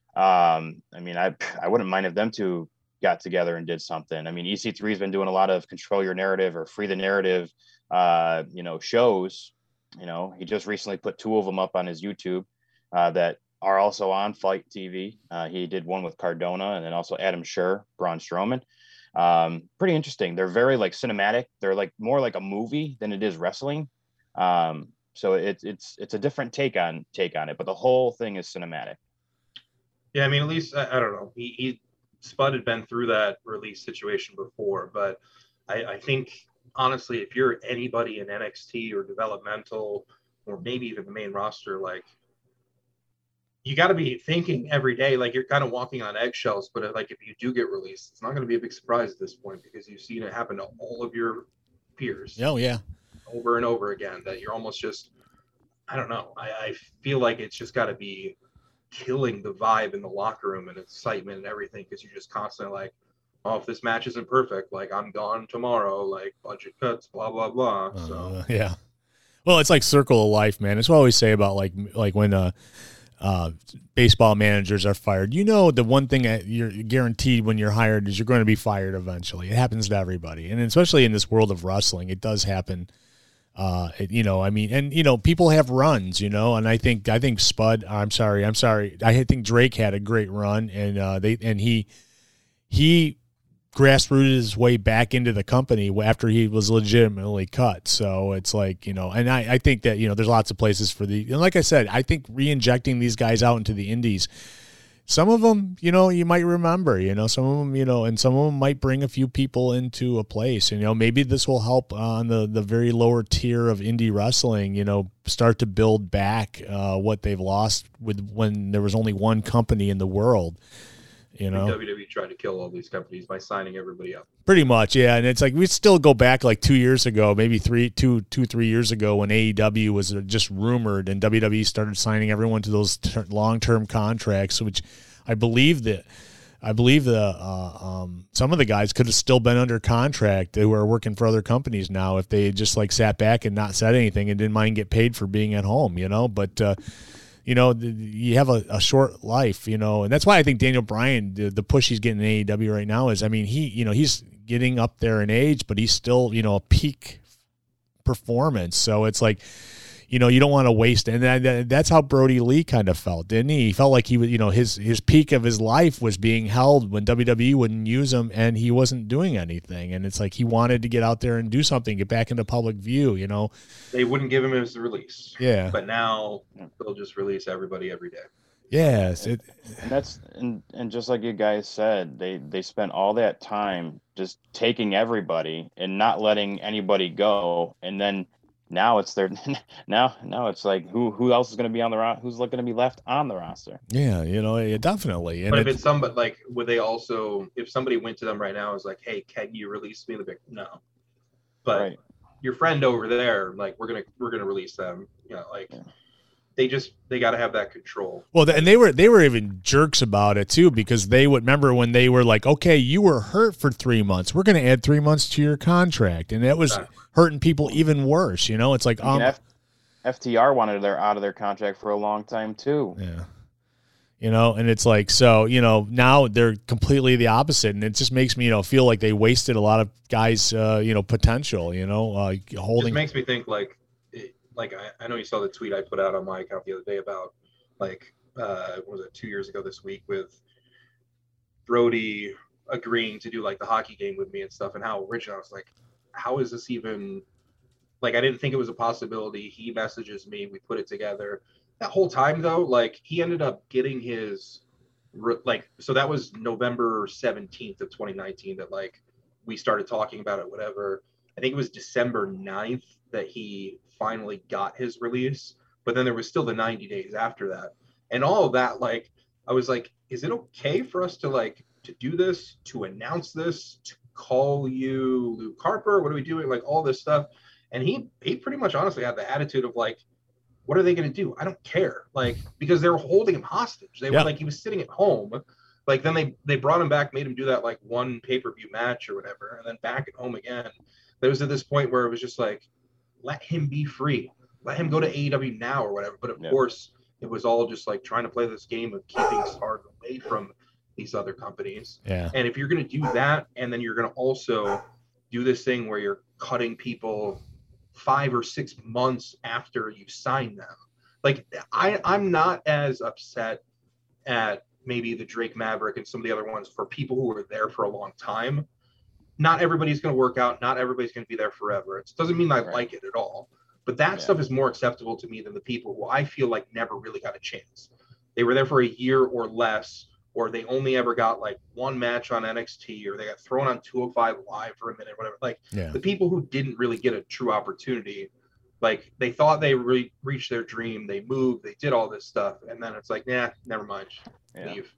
Um, I mean, I I wouldn't mind if them two got together and did something. I mean, E C three has been doing a lot of Control Your Narrative or Free the Narrative, uh, you know, shows. You know, he just recently put two of them up on his YouTube uh, that are also on Fight T V. Uh, he did one with Cardona and then also Adam Scherr, Braun Strowman. Um, pretty interesting. They're very like cinematic. They're like more like a movie than it is wrestling. Um, So it's it's it's a different take on take on it, but the whole thing is cinematic. Yeah, I mean, at least I, I don't know. He, he Spud had been through that release situation before, but I, I think honestly, if you're anybody in N X T or developmental, or maybe even the main roster, like you got to be thinking every day, like you're kind of walking on eggshells. But like if you do get released, it's not going to be a big surprise at this point because you've seen it happen to all of your peers. Oh yeah. Over and over again, that you're almost just, I don't know. I, I feel like it's just got to be killing the vibe in the locker room and excitement and everything because you're just constantly like, oh, if this match isn't perfect, like I'm gone tomorrow, like budget cuts, blah blah blah. So uh, yeah, well, it's like circle of life, man. It's what I always say about like like when uh uh, baseball managers are fired. You know, the one thing that you're guaranteed when you're hired is you're going to be fired eventually. It happens to everybody. And especially in this world of wrestling, it does happen. Uh, it, you know, I mean, and, you know, people have runs, you know, and I think, I think Spud, I'm sorry, I'm sorry. I think Drake had a great run, and uh, they, and he, he grassrooted his way back into the company after he was legitimately cut. So it's like, you know, and I, I think that, you know, there's lots of places for the, and like I said, I think re-injecting these guys out into the indies, some of them, you know, you might remember, you know, some of them, you know, and some of them might bring a few people into a place. And, you know, maybe this will help on the, the very lower tier of indie wrestling, you know, start to build back uh, what they've lost with when there was only one company in the world. You know, W W E tried to kill all these companies by signing everybody up. Pretty much, yeah. And it's like we still go back like two years ago, maybe three, two, two, three years ago when A E W was just rumored and W W E started signing everyone to those ter- long-term contracts, which I believe that I believe the uh, um, some of the guys could have still been under contract. They were working for other companies now if they had just like sat back and not said anything and didn't mind get paid for being at home, you know. But uh, you know, you have a, a short life, you know, and that's why I think Daniel Bryan, the, the push he's getting in A E W right now is, I mean, he, you know, he's getting up there in age, but he's still, you know, a peak performance. So it's like, you know, you don't want to waste it. And that, that's how Brody Lee kind of felt, didn't he? He felt like he was, you know, his, his peak of his life was being held when W W E wouldn't use him and he wasn't doing anything. And it's like he wanted to get out there and do something, get back into public view, you know. They wouldn't give him his release. Yeah. But now they'll just release everybody every day. Yes. It, and that's and, and just like you guys said, they, they spent all that time just taking everybody and not letting anybody go. And then Now it's their now now it's like who who else is going to be on the roster? Who's going to be left on the roster? Yeah, you know, yeah, definitely. And but if it's somebody like, would they also, if somebody went to them right now, is like, hey, can you release me? The big no, but right. Your friend over there, like we're gonna we're gonna release them. You know, like yeah. they just they got to have that control. Well, and they were they were even jerks about it too, because they would remember when they were like, okay, you were hurt for three months, we're going to add three months to your contract, and that was. Exactly. Hurting people even worse, you know. It's like um, F- F T R wanted their out of their contract for a long time too. Yeah, you know, and it's like so, you know, now they're completely the opposite, and it just makes me, you know, feel like they wasted a lot of guys, uh, you know, potential, you know, uh, holding. It makes me think like, like I, I know you saw the tweet I put out on my account the other day about like, uh, what was it two years ago this week with Brody agreeing to do like the hockey game with me and stuff, and how original I was like. How is this even like I didn't think it was a possibility. He messages me, we put it together. That whole time though, like he ended up getting his like so that was November seventeenth of twenty nineteen that like we started talking about it, whatever. I think it was December ninth that he finally got his release, but then there was still the ninety days after that. And all of that, like I was like, is it okay for us to like to do this, to announce this, to call you Luke Harper? What are we doing? Like all this stuff. And he he pretty much honestly had the attitude of like, what are they going to do? I don't care. Like, because they were holding him hostage. They yeah. were like, he was sitting at home. Like then they, they brought him back, made him do that like one pay-per-view match or whatever. And then back at home again. There was at this point where it was just like, let him be free. Let him go to A E W now or whatever. But of yeah. course, it was all just like trying to play this game of keeping Stark away from these other companies. Yeah. And if you're going to do that, and then you're going to also do this thing where you're cutting people five or six months after you sign them, like I, I'm not as upset at maybe the Drake Maverick and some of the other ones for people who were there for a long time. Not everybody's going to work out. Not everybody's going to be there forever. It doesn't mean I right. like it at all. But that yeah. stuff is more acceptable to me than the people who I feel like never really got a chance. They were there for a year or less, or they only ever got like one match on N X T, or they got thrown on two oh five Live for a minute, whatever. Like yeah. the people who didn't really get a true opportunity, like they thought they re- reached their dream, they moved, they did all this stuff, and then it's like, nah, never mind, yeah. leave.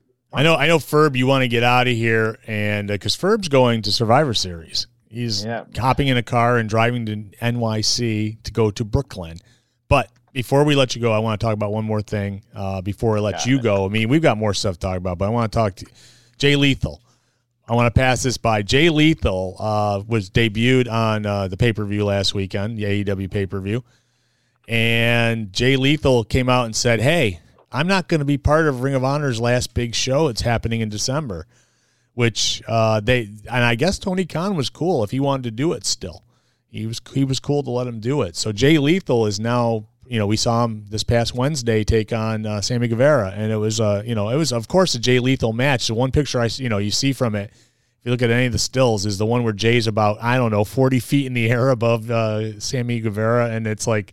I know, I know, Ferb, you want to get out of here, and because uh, Ferb's going to Survivor Series, he's yeah. hopping in a car and driving to N Y C to go to Brooklyn, but. Before we let you go, I want to talk about one more thing uh, before I let got you it. go. I mean, we've got more stuff to talk about, but I want to talk to Jay Lethal. I want to pass this by. Jay Lethal uh, was debuted on uh, the pay-per-view last weekend, the A E W pay-per-view. And Jay Lethal came out and said, hey, I'm not going to be part of Ring of Honor's last big show. It's happening in December, which uh, they and I guess Tony Khan was cool if he wanted to do it still. He was he was cool to let him do it. So Jay Lethal is now, you know, we saw him this past Wednesday take on uh, Sammy Guevara, and it was uh, you know, it was of course a Jay Lethal match. The one picture I you know you see from it, if you look at any of the stills, is the one where Jay's about I don't know forty feet in the air above uh, Sammy Guevara, and it's like,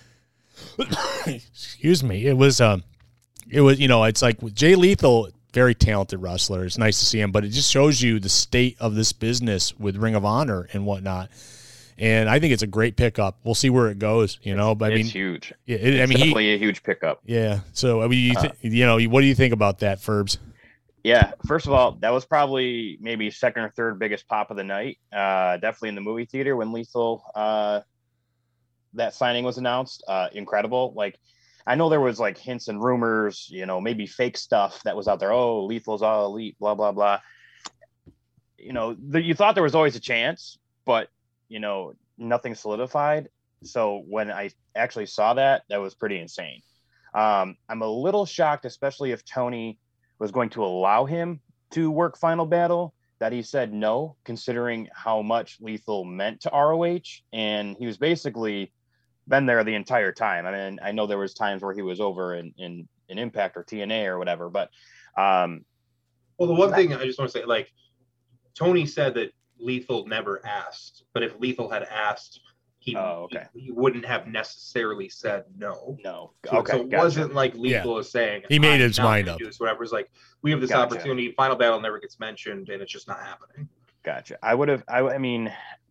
excuse me, it was um, it was you know, it's like with Jay Lethal. Very talented wrestler. It's nice to see him, but it just shows you the state of this business with Ring of Honor and whatnot. And I think it's a great pickup. We'll see where it goes, you know. But I it's mean, huge. Yeah, it, it's I mean, definitely he, a huge pickup. Yeah. So I mean, you, th- uh, you know, what do you think about that, Ferbs? Yeah. First of all, that was probably maybe second or third biggest pop of the night. Uh, definitely in the movie theater when Lethal uh, that signing was announced. Uh, incredible. Like, I know there was like hints and rumors, you know, maybe fake stuff that was out there. Oh, Lethal's all elite, blah, blah, blah. You know, the, you thought there was always a chance, but, you know, nothing solidified. So when I actually saw that, that was pretty insane. Um, I'm a little shocked, especially if Tony was going to allow him to work Final Battle, that he said no, considering how much Lethal meant to R O H. And he was basically been there the entire time. I mean, I know there was times where he was over in, in, in Impact or T N A or whatever, but um, well, the one thing I just want to say, like, Tony said that Lethal never asked, but if Lethal had asked, he, oh, okay. he, he wouldn't have necessarily said no. No. So, okay. so it gotcha. wasn't like Lethal yeah. is saying he made his mind up. Do this, whatever. It's like, we have this gotcha. opportunity. Final Battle never gets mentioned, and it's just not happening. Gotcha. I would have. I, I mean,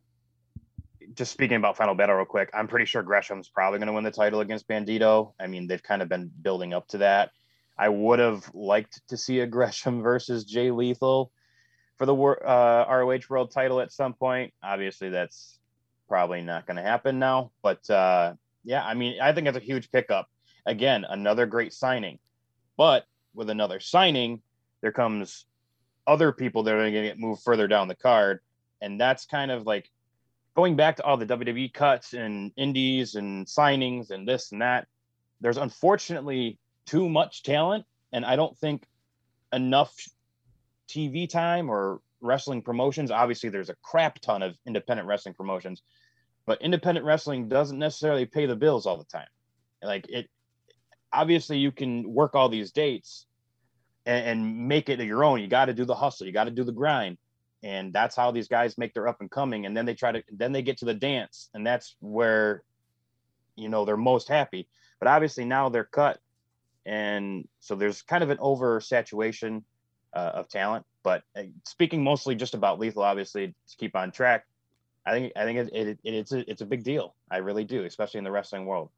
just speaking about Final Battle real quick, I'm pretty sure Gresham's probably going to win the title against Bandito. I mean, they've kind of been building up to that. I would have liked to see a Gresham versus Jay Lethal for the uh, R O H World title at some point. Obviously, that's probably not going to happen now. But, uh, yeah, I mean, I think it's a huge pickup. Again, another great signing. But with another signing, there comes other people that are going to get moved further down the card. And that's kind of like, going back to all the W W E cuts and indies and signings and this and that, there's unfortunately too much talent. And I don't think enough T V time or wrestling promotions. Obviously, there's a crap ton of independent wrestling promotions, but independent wrestling doesn't necessarily pay the bills all the time. Like it, obviously you can work all these dates and, and make it your own. You got to do the hustle. You got to do the grind. And that's how these guys make their up and coming. And then they try to, then they get to the dance, and that's where, you know, they're most happy. But obviously now they're cut. And so there's kind of an oversaturation uh, of talent. But uh, speaking mostly just about Lethal, obviously, to keep on track, I think I think it, it, it, it's a it's a big deal. I really do, especially in the wrestling world.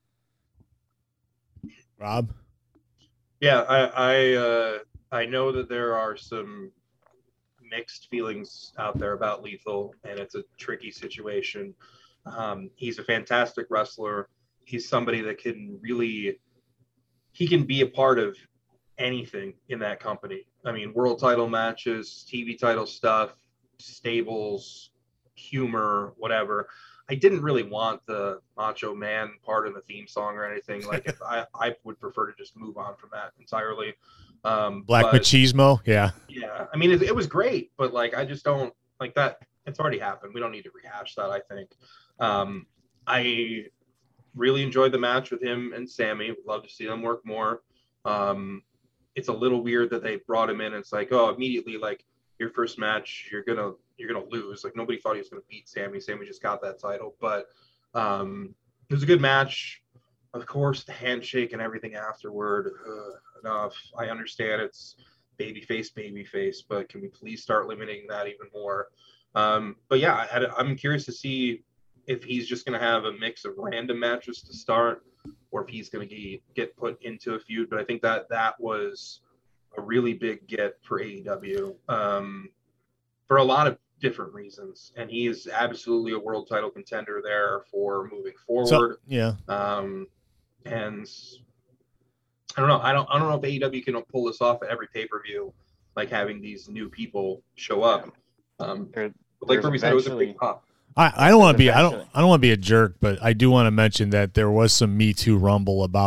Rob, yeah, I I, uh, I know that there are some mixed feelings out there about Lethal, and it's a tricky situation. Um, he's a fantastic wrestler. He's somebody that can really, he can be a part of anything in that company. I mean, world title matches, T V title stuff, stables, humor, whatever. I didn't really want the Macho Man part in the theme song or anything. Like, if I, I would prefer to just move on from that entirely. Um, Black but, Machismo, yeah. Yeah, I mean, it, it was great, but, like, I just don't, like, that, it's already happened. We don't need to rehash that, I think. Um, I really enjoyed the match with him and Sammy. Would love to see them work more. Um, it's a little weird that they brought him in and it's like, oh, immediately, like, your first match, you're gonna you're gonna lose. Like, nobody thought he was gonna beat Sammy. Sammy just got that title, but um, it was a good match. Of course, the handshake and everything afterward. Uh, enough. I understand it's babyface, babyface, but can we please start limiting that even more? Um, but yeah, I, I'm curious to see if he's just gonna have a mix of random matches to start, or if he's gonna get get put into a feud. But I think that that was a really big get for A E W um, for a lot of different reasons. And he is absolutely a world title contender there for moving forward. So, yeah. Um, and I don't know. I don't, I don't know if A E W can pull this off at every pay-per-view, like having these new people show up. Um, there, like Kirby said, it was a big pop. I, I don't want to be I don't I don't want to be a jerk, but I do want to mention that there was some Me Too rumble about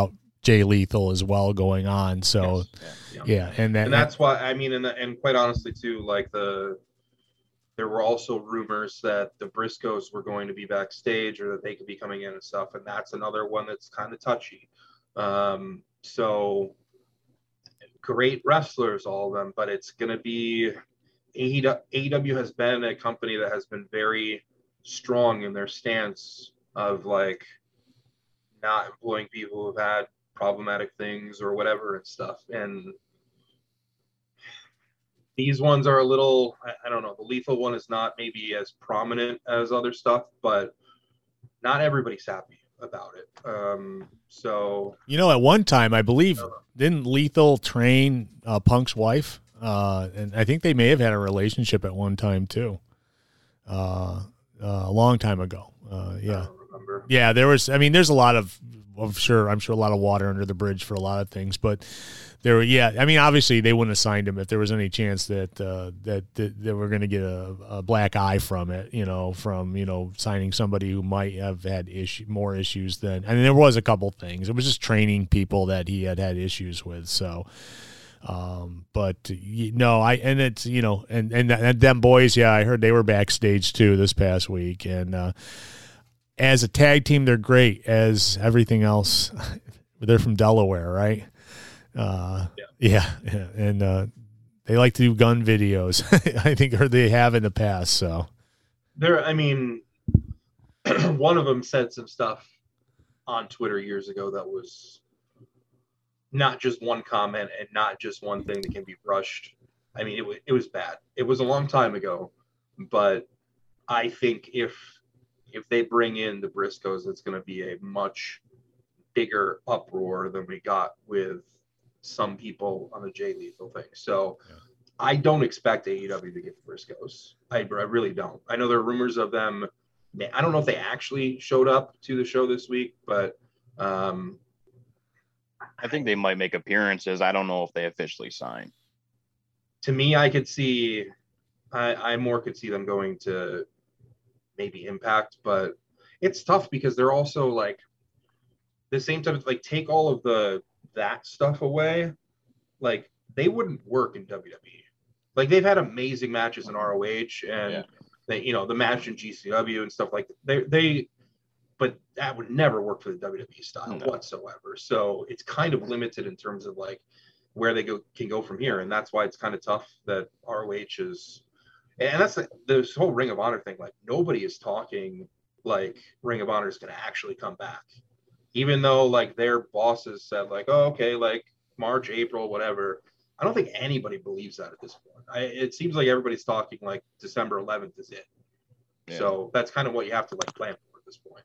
Jay Lethal as well going on. So, yes. yeah. yeah, and that, and that's why I mean, and and quite honestly too, like the there were also rumors that the Briscoes were going to be backstage or that they could be coming in and stuff, and that's another one that's kind of touchy. Um, so great wrestlers, all of them, but it's going to be A E W has been a company that has been very strong in their stance of like not employing people who've had problematic things or whatever and stuff. And these ones are a little, I, I don't know, the Lethal one is not maybe as prominent as other stuff, but not everybody's happy about it. Um, so, you know, at one time, I believe, didn't Lethal train uh, Punk's wife? Uh, and I think they may have had a relationship at one time too. Uh, uh, a long time ago. Uh, yeah. I don't remember. Yeah, there was, I mean, there's a lot of, of sure, I'm sure a lot of water under the bridge for a lot of things, but there were, yeah, I mean, obviously they wouldn't have signed him if there was any chance that, uh, that, that, that we're going to get a, a black eye from it, you know, from, you know, signing somebody who might have had issue, more issues than, I mean, there was a couple things. It was just training people that he had had issues with. So, um, but you no, know, I, and it's, you know, and, and, and them boys, yeah, I heard they were backstage too this past week. And, uh, as a tag team, they're great. As everything else, they're from Delaware, right? Uh, yeah. yeah, yeah, and uh, they like to do gun videos. I think, or they have in the past. So, there. I mean, one of them said some stuff on Twitter years ago that was not just one comment and not just one thing that can be brushed. I mean, it was it was bad. It was a long time ago, but I think if if they bring in the Briscoes, it's going to be a much bigger uproar than we got with some people on the Jay Lethal thing. So yeah. I don't expect A E W to get the Briscoes. I, I really don't. I know there are rumors of them. I don't know if they actually showed up to the show this week, but um, I think they might make appearances. I don't know if they officially sign. To me, I could see, I, I more could see them going to maybe Impact, but it's tough because they're also like the same type of like take all of the that stuff away, like they wouldn't work in W W E. Like they've had amazing matches in R O H and yeah. they, you know, the match in G C W and stuff like that. They they but that would never work for the W W E style no. whatsoever. So it's kind of limited in terms of like where they go can go from here, and that's why it's kind of tough that R O H is. And that's the, this whole Ring of Honor thing. Like nobody is talking like Ring of Honor is going to actually come back, even though like their bosses said like, oh, okay, like March, April, whatever. I don't think anybody believes that at this point. I, it seems like everybody's talking like December eleventh is it. Yeah. So that's kind of what you have to like plan for at this point.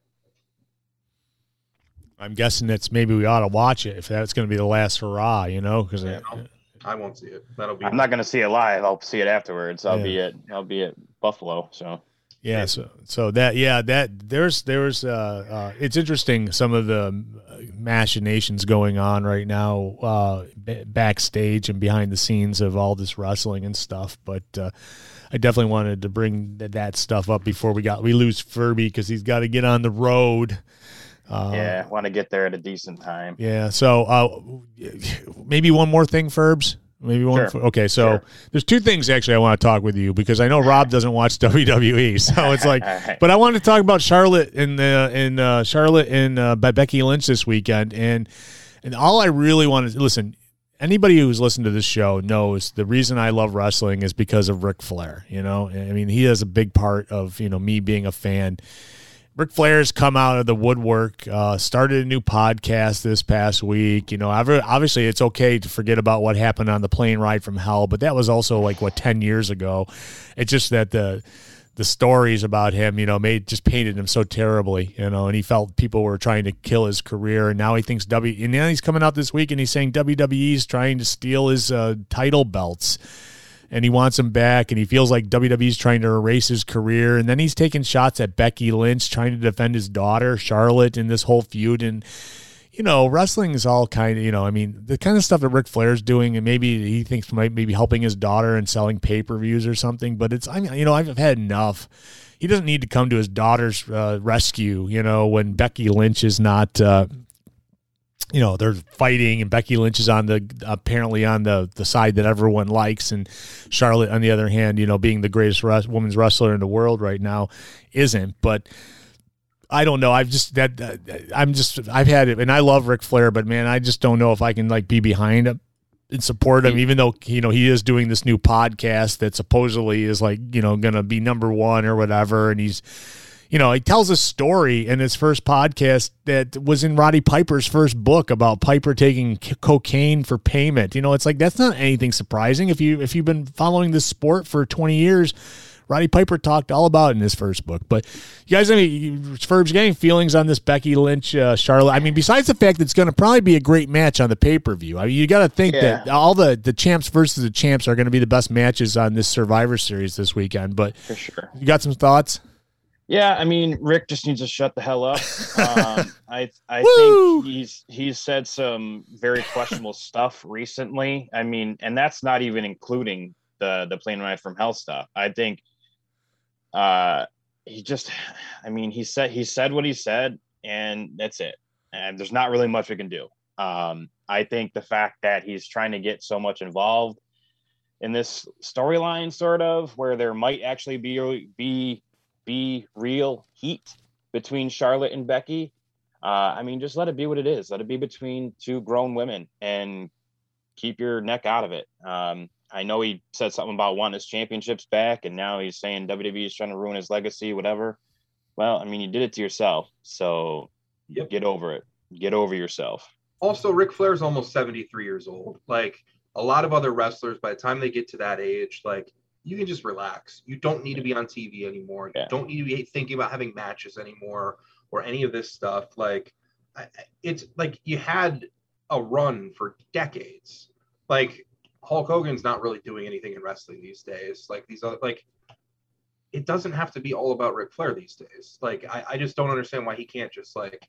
I'm guessing that's maybe we ought to watch it if that's going to be the last hurrah, you know, because yeah, I won't see it. That'll be. I'm not going to see it live. I'll see it afterwards. I'll yeah. be at. I'll be at Buffalo. So. Yeah. So so that yeah that there's there's uh, uh it's interesting some of the machinations going on right now uh b- backstage and behind the scenes of all this wrestling and stuff. But uh, I definitely wanted to bring th- that stuff up before we got we lose Furby because he's got to get on the road. Uh, yeah, want to get there at a decent time. Yeah, so uh, maybe one more thing, Furbs. Maybe one. Sure. Okay, so sure. There's two things actually I want to talk with you because I know Rob doesn't watch W W E, so it's like. Right. But I wanted to talk about Charlotte and the in uh, Charlotte and uh, by Becky Lynch this weekend, and and all I really wanted to listen. Anybody who's listened to this show knows the reason I love wrestling is because of Ric Flair. You know, I mean, he is a big part of you know me being a fan. Ric Flair's come out of the woodwork, uh, started a new podcast this past week. You know, obviously it's okay to forget about what happened on the plane ride from hell, but that was also like, what, ten years ago. It's just that the the stories about him, you know, made just painted him so terribly, you know, and he felt people were trying to kill his career, and now he thinks W, and now he's coming out this week and he's saying W W E is trying to steal his uh, title belts. And he wants him back, and he feels like W W E's trying to erase his career. And then he's taking shots at Becky Lynch, trying to defend his daughter, Charlotte, in this whole feud. And, you know, wrestling is all kind of, you know, I mean, the kind of stuff that Ric Flair's doing, and maybe he thinks might maybe helping his daughter and selling pay-per-views or something. But it's, I mean, you know, I've had enough. He doesn't need to come to his daughter's uh, rescue, you know, when Becky Lynch is not uh, you know, they're fighting, and Becky Lynch is on the apparently on the the side that everyone likes, and Charlotte, on the other hand, you know, being the greatest res- women's wrestler in the world right now, isn't. But I don't know. I've just that uh, I'm just I've had it, and I love Ric Flair, but man, I just don't know if I can like be behind him and support him, even though, you know, he is doing this new podcast that supposedly is like, you know, going to be number one or whatever, and he's. You know, he tells a story in his first podcast that was in Roddy Piper's first book about Piper taking c- cocaine for payment. You know, it's like, that's not anything surprising. If you if you've been following this sport for twenty years, Roddy Piper talked all about it in his first book. But you guys, I mean, Ferbs, getting feelings on this Becky Lynch, uh, Charlotte? I mean, besides the fact that it's going to probably be a great match on the pay per view. I mean, you got to think yeah. that all the the champs versus the champs are going to be the best matches on this Survivor Series this weekend. But for sure, you got some thoughts? Yeah, I mean, Rick just needs to shut the hell up. Um, I I think he's he's said some very questionable stuff recently. I mean, and that's not even including the the plane ride from hell stuff. I think uh, he just, I mean, he said he said what he said, and that's it. And there's not really much we can do. Um, I think the fact that he's trying to get so much involved in this storyline, sort of, where there might actually be be be real heat between Charlotte and Becky. Uh, I mean, just let it be what it is. Let it be between two grown women and keep your neck out of it. Um, I know he said something about wanting his championships back, and now he's saying W W E is trying to ruin his legacy, whatever. Well, I mean, you did it to yourself. So yep. Get over it. Get over yourself. Also, Ric Flair's almost seventy-three years old. Like a lot of other wrestlers, by the time they get to that age, like, you can just relax. You don't need to be on T V anymore. Yeah. You don't need to be thinking about having matches anymore or any of this stuff. Like, it's like you had a run for decades. Like, Hulk Hogan's not really doing anything in wrestling these days. Like, these other, like, it doesn't have to be all about Ric Flair these days. Like, I, I just don't understand why he can't just, like,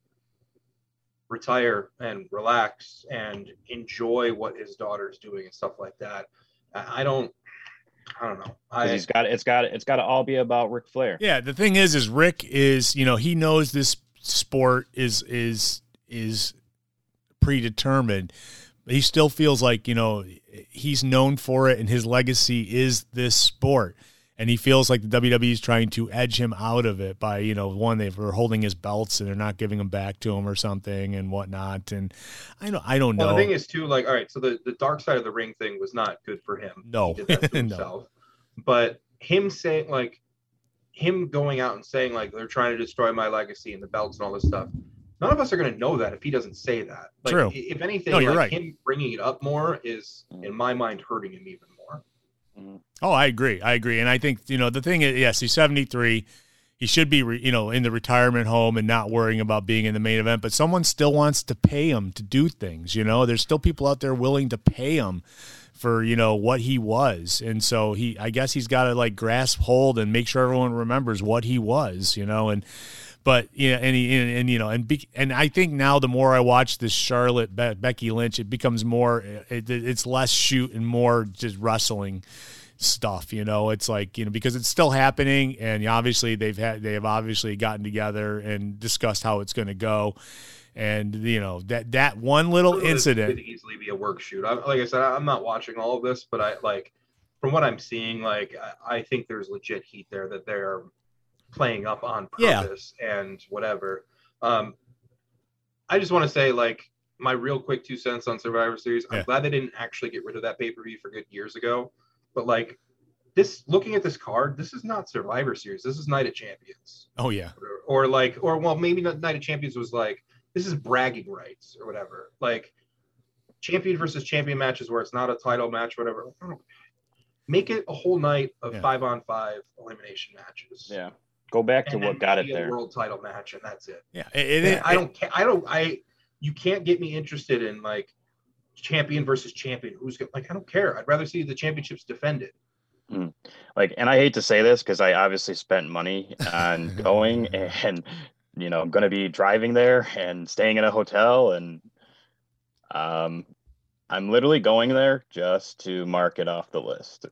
retire and relax and enjoy what his daughter's doing and stuff like that. I, I don't. I don't know. I, he's got it's got it's got to all be about Ric Flair. Yeah, the thing is, is Rick is, you know, he knows this sport is is is predetermined. He still feels like, you know, he's known for it, and his legacy is this sport. And he feels like the W W E is trying to edge him out of it by, you know, one, they were holding his belts and they're not giving them back to him or something and whatnot. And I don't, I don't know. Well, the thing is too, like, all right, so the, the dark side of the ring thing was not good for him. No, he did that to himself. No. But him saying, like, him going out and saying, like, they're trying to destroy my legacy and the belts and all this stuff. None of us are going to know that if he doesn't say that. Like, True. If anything, no, you're like, right. him bringing it up more is, in my mind, hurting him even more. Oh, I agree. I agree. And I think, you know, the thing is, yes, he's seventy-three. He should be, re, you know, in the retirement home and not worrying about being in the main event, but someone still wants to pay him to do things. You know, there's still people out there willing to pay him for, you know, what he was. And so he, I guess he's got to like grasp hold and make sure everyone remembers what he was, you know, and, But yeah, and, he, and and you know, and be, and I think now the more I watch this Charlotte Be- Becky Lynch, it becomes more, it, it's less shoot and more just wrestling stuff. You know, it's like, you know, because it's still happening, and obviously they've had they have obviously gotten together and discussed how it's going to go, and you know that that one little Charlotte incident could easily be a work shoot. I, like I said, I'm not watching all of this, but I like from what I'm seeing, like I, I think there's legit heat there that they're playing up on purpose yeah. and whatever. Um, I just want to say, like, my real quick two cents on Survivor Series. I'm yeah. glad they didn't actually get rid of that pay-per-view for good years ago. But like this, looking at this card, this is not Survivor Series. This is Night of Champions. Oh yeah. Or, or like, or well, maybe not Night of Champions was like, this is bragging rights or whatever. Like champion versus champion matches where it's not a title match, whatever. I don't, make it a whole night of yeah. five on five elimination matches. Yeah. Go back to what got it there. A world title match, and that's it. Yeah, it, it, I don't. I don't. I. You can't get me interested in like champion versus champion. Who's gonna, like? I don't care. I'd rather see the championships defended. Mm. Like, and I hate to say this because I obviously spent money on going, and you know, I'm going to be driving there and staying in a hotel, and um, I'm literally going there just to mark it off the list.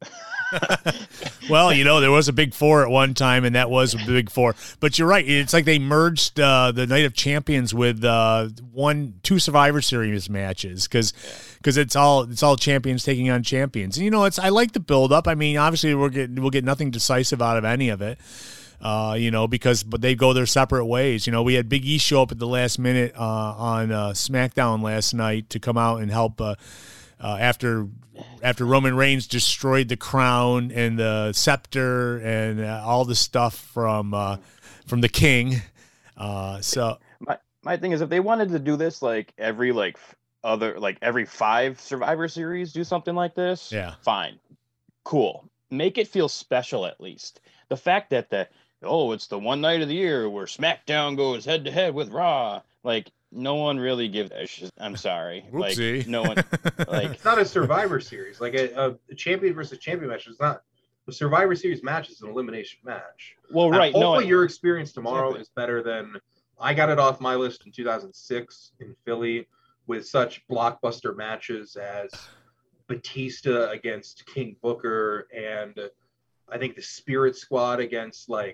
Well, you know, there was a big four at one time, and that was a big four. But you're right. It's like they merged uh, the Night of Champions with uh, one, two Survivor Series matches because because it's all it's all champions taking on champions. And you know, it's I like the build up. I mean, obviously we'll get we'll get nothing decisive out of any of it. Uh, you know, because but they go their separate ways. You know, we had Big E show up at the last minute uh, on uh, SmackDown last night to come out and help uh, uh, after after Roman Reigns destroyed the crown and the scepter and uh, all the stuff from uh, from the King. Uh, so my my thing is, if they wanted to do this like every like other like every five Survivor Series, do something like this. Yeah, fine, cool. Make it feel special at least. The fact that the oh, it's the one night of the year where SmackDown goes head to head with Raw. Like, no one really gives a shit. I'm sorry. Whoopsie. Like, no one. Like, it's not a Survivor Series. Like a, a champion versus champion match is not. The Survivor Series match is an elimination match. Well, right. And hopefully, no, your experience tomorrow exactly. is better than I got it off my list in two thousand six in Philly with such blockbuster matches as Batista against King Booker and. I think the Spirit Squad against like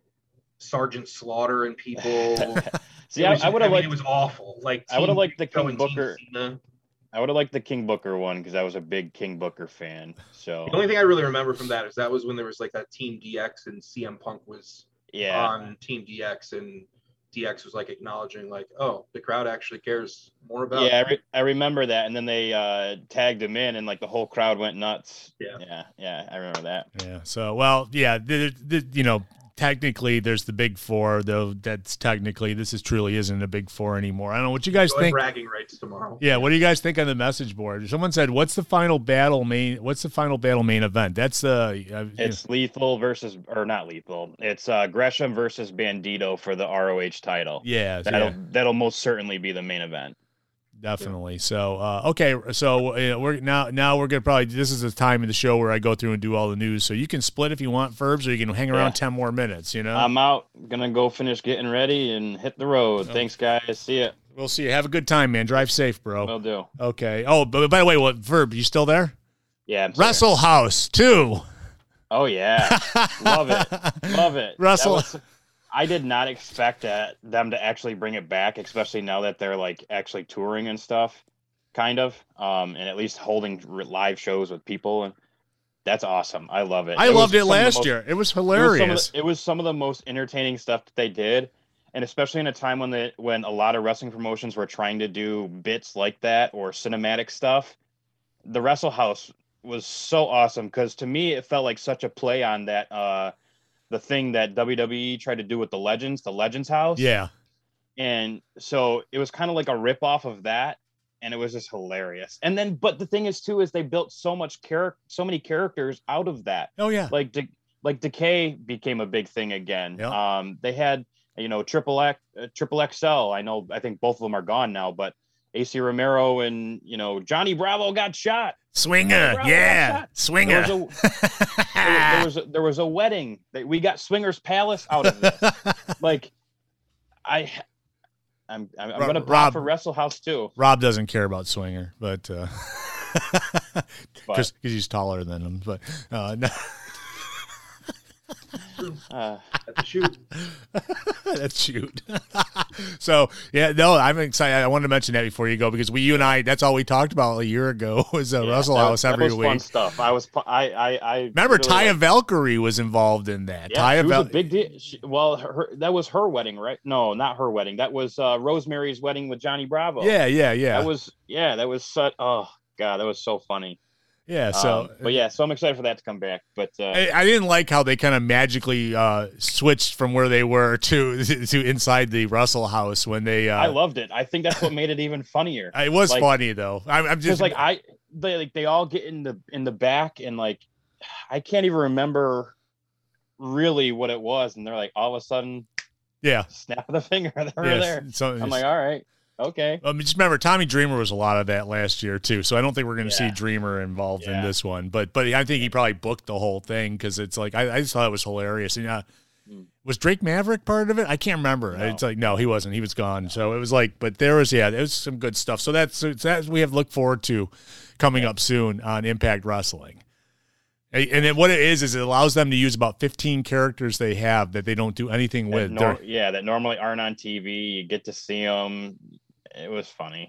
Sergeant Slaughter and people. See, I, I would have I mean, liked. It was awful. Like I would have liked the King Team Booker. Cena. I would have liked the King Booker one because I was a big King Booker fan. So the only thing I really remember from that is that was when there was like that Team D X and C M Punk was yeah. on Team D X and D X was like acknowledging like, oh, the crowd actually cares more about. Yeah, I, re- I remember that, and then they uh, tagged him in, and like the whole crowd went nuts. Yeah, yeah, yeah, I remember that. Yeah. So well, yeah, the, the, you know. Technically, there's the big four, though. That's technically this is truly isn't a big four anymore. I don't know what you guys Go think. Bragging rights tomorrow. Yeah, what do you guys think on the message board? Someone said, "What's the final battle main? What's the final battle main event?" That's the. Uh, it's you know. Lethal versus, or not Lethal. It's uh, Gresham versus Bandito for the R O H title. Yeah, that'll yeah. that'll most certainly be the main event. Definitely. So, uh, okay. So uh, we're now, now we're going to probably, this is the time of the show where I go through and do all the news. So you can split if you want, Ferbs, or you can hang around yeah. ten more minutes, you know? I'm out. Going to go finish getting ready and hit the road. Oh. Thanks, guys. See ya. We'll see you. Have a good time, man. Drive safe, bro. Will do. Okay. Oh, but by the way, what Verb, you still there? Yeah. I'm Wrestle House two. Oh yeah. Love it. Love it. Wrestle. I did not expect that them to actually bring it back, especially now that they're like actually touring and stuff, kind of, um, and at least holding live shows with people, and that's awesome. I love it. I it loved it last most, year. It was hilarious. It was, the, it was some of the most entertaining stuff that they did, and especially in a time when the when a lot of wrestling promotions were trying to do bits like that or cinematic stuff. The Wrestle House was so awesome because to me it felt like such a play on that. Uh, the thing that W W E tried to do with the Legends, the Legends House. Yeah. And so it was kind of like a rip off of that. And it was just hilarious. And then, but the thing is too, is they built so much character, so many characters out of that. Oh yeah. Like, De- like Decay became a big thing again. Yep. Um, they had, you know, triple X, uh, triple X L. I know, I think both of them are gone now, but A C Romero and, you know, Johnny Bravo got shot. Swinger, yeah, Swinger. There was, a, there, there, was a, there was a wedding that we got Swinger's Palace out of this. Like, I, I'm I'm, I'm gonna pop for Wrestle House too. Rob doesn't care about Swinger, but because uh, because he's taller than him. But uh, no. Uh, that's shoot. That's shoot. So yeah, no, I'm excited. I wanted to mention that before you go because we, you and I, that's all we talked about a year ago was uh, yeah, Wrestle House that every was week. Fun stuff. I was, I, I, I remember really Taya like, Valkyrie was involved in that. Yeah, Taya she was Val- a big deal. She, well, her, that was her wedding, right? No, not her wedding. That was uh, Rosemary's wedding with Johnny Bravo. Yeah, yeah, yeah. That was yeah, that was such. Oh God, that was so funny. Yeah, so um, but yeah, so I'm excited for that to come back. But uh, I, I didn't like how they kind of magically uh, switched from where they were to to inside the Wrestle House when they. Uh, I loved it. I think that's what made it even funnier. It was like, funny though. I'm, I'm just like I they like they all get in the in the back and like I can't even remember really what it was, and they're like all of a sudden, yeah, snap of the finger, they were yes, there. So, I'm like, all right. Okay. Um, just remember, Tommy Dreamer was a lot of that last year too, so I don't think we're going to yeah. see Dreamer involved yeah. in this one. But but I think he probably booked the whole thing because it's like I, I just thought it was hilarious. And uh, Was Drake Maverick part of it? I can't remember. No. It's like, no, he wasn't. He was gone. So it was like, but there was, yeah, there was some good stuff. So that's, that's we have to look forward to coming up soon on Impact Wrestling. And then what it is, is it allows them to use about fifteen characters they have that they don't do anything with. Nor- yeah, that normally aren't on T V. You get to see them. It was funny.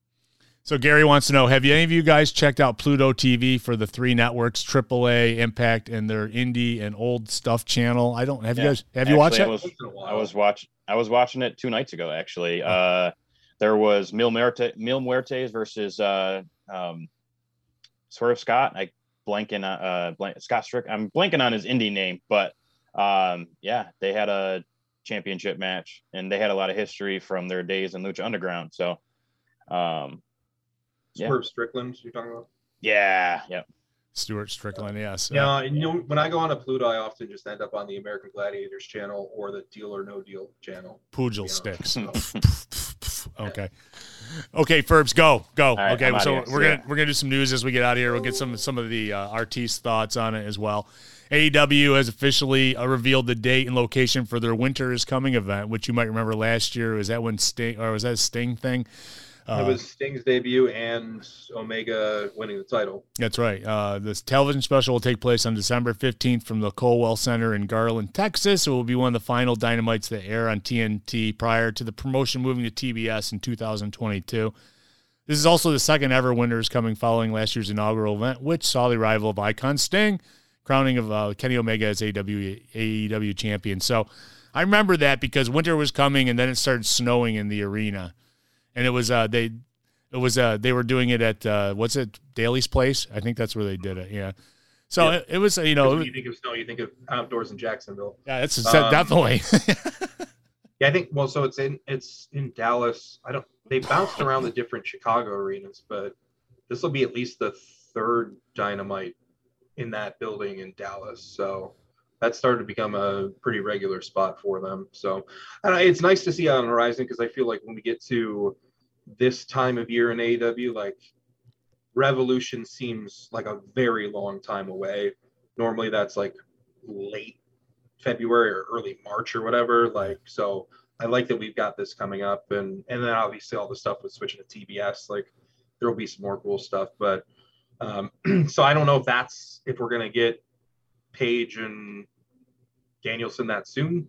So Gary wants to know, have you, any of you guys checked out Pluto T V for the three networks, triple A, Impact, and their indie and old stuff channel? I don't. Have yeah. you guys? Have actually, you watched it? I was, I was watching. I was watching it two nights ago. Actually, uh, there was Mil Muerte, Mil Muertes versus uh, um, Swerve Scott. I blanking uh, blank, Scott Strick. I'm blanking on his indie name, but um, yeah, they had a championship match, and they had a lot of history from their days in Lucha Underground. So. Um, Swerve yeah. Strickland, you're talking about? Yeah, yeah. Stuart Strickland, yes. Yeah, uh, and you know, when I go on a Pluto, I often just end up on the American Gladiators channel or the Deal or No Deal channel. Pugil you sticks. So. Okay. Okay, Ferbs, go. Go. Right, okay, so we're gonna yeah. we're gonna do some news as we get out of here. We'll get some some of the uh, artiste thoughts on it as well. A E W has officially uh, revealed the date and location for their Winter is Coming event, which you might remember last year. Was that when Sting, or was that a Sting thing? Uh, it was Sting's debut and Omega winning the title. That's right. Uh, this television special will take place on December fifteenth from the Colwell Center in Garland, Texas. It will be one of the final Dynamites that air on T N T prior to the promotion moving to T B S in two thousand twenty-two. This is also the second ever Winter is Coming following last year's inaugural event, which saw the arrival of Icon Sting, crowning of uh, Kenny Omega as A E W champion. So I remember that because Winter was coming and then it started snowing in the arena. And it was uh they, it was uh they were doing it at uh what's it Daly's Place? I think that's where they did it. Yeah. So yeah. It, it was you know. When you think of snow, you think of outdoors in Jacksonville. Yeah, it's um, definitely. yeah, I think. Well, so it's in it's in Dallas. I don't. They bounced around the different Chicago arenas, but this will be at least the third Dynamite in that building in Dallas. So that started to become a pretty regular spot for them. So I don't know, it's nice to see on the horizon because I feel like when we get to this time of year in A E W, like Revolution seems like a very long time away. Normally that's like late February or early March or whatever. Like, so I like that we've got this coming up, and, and then obviously all the stuff with switching to T B S, like there will be some more cool stuff. But um, so I don't know if that's, if we're going to get Page and Danielson that soon,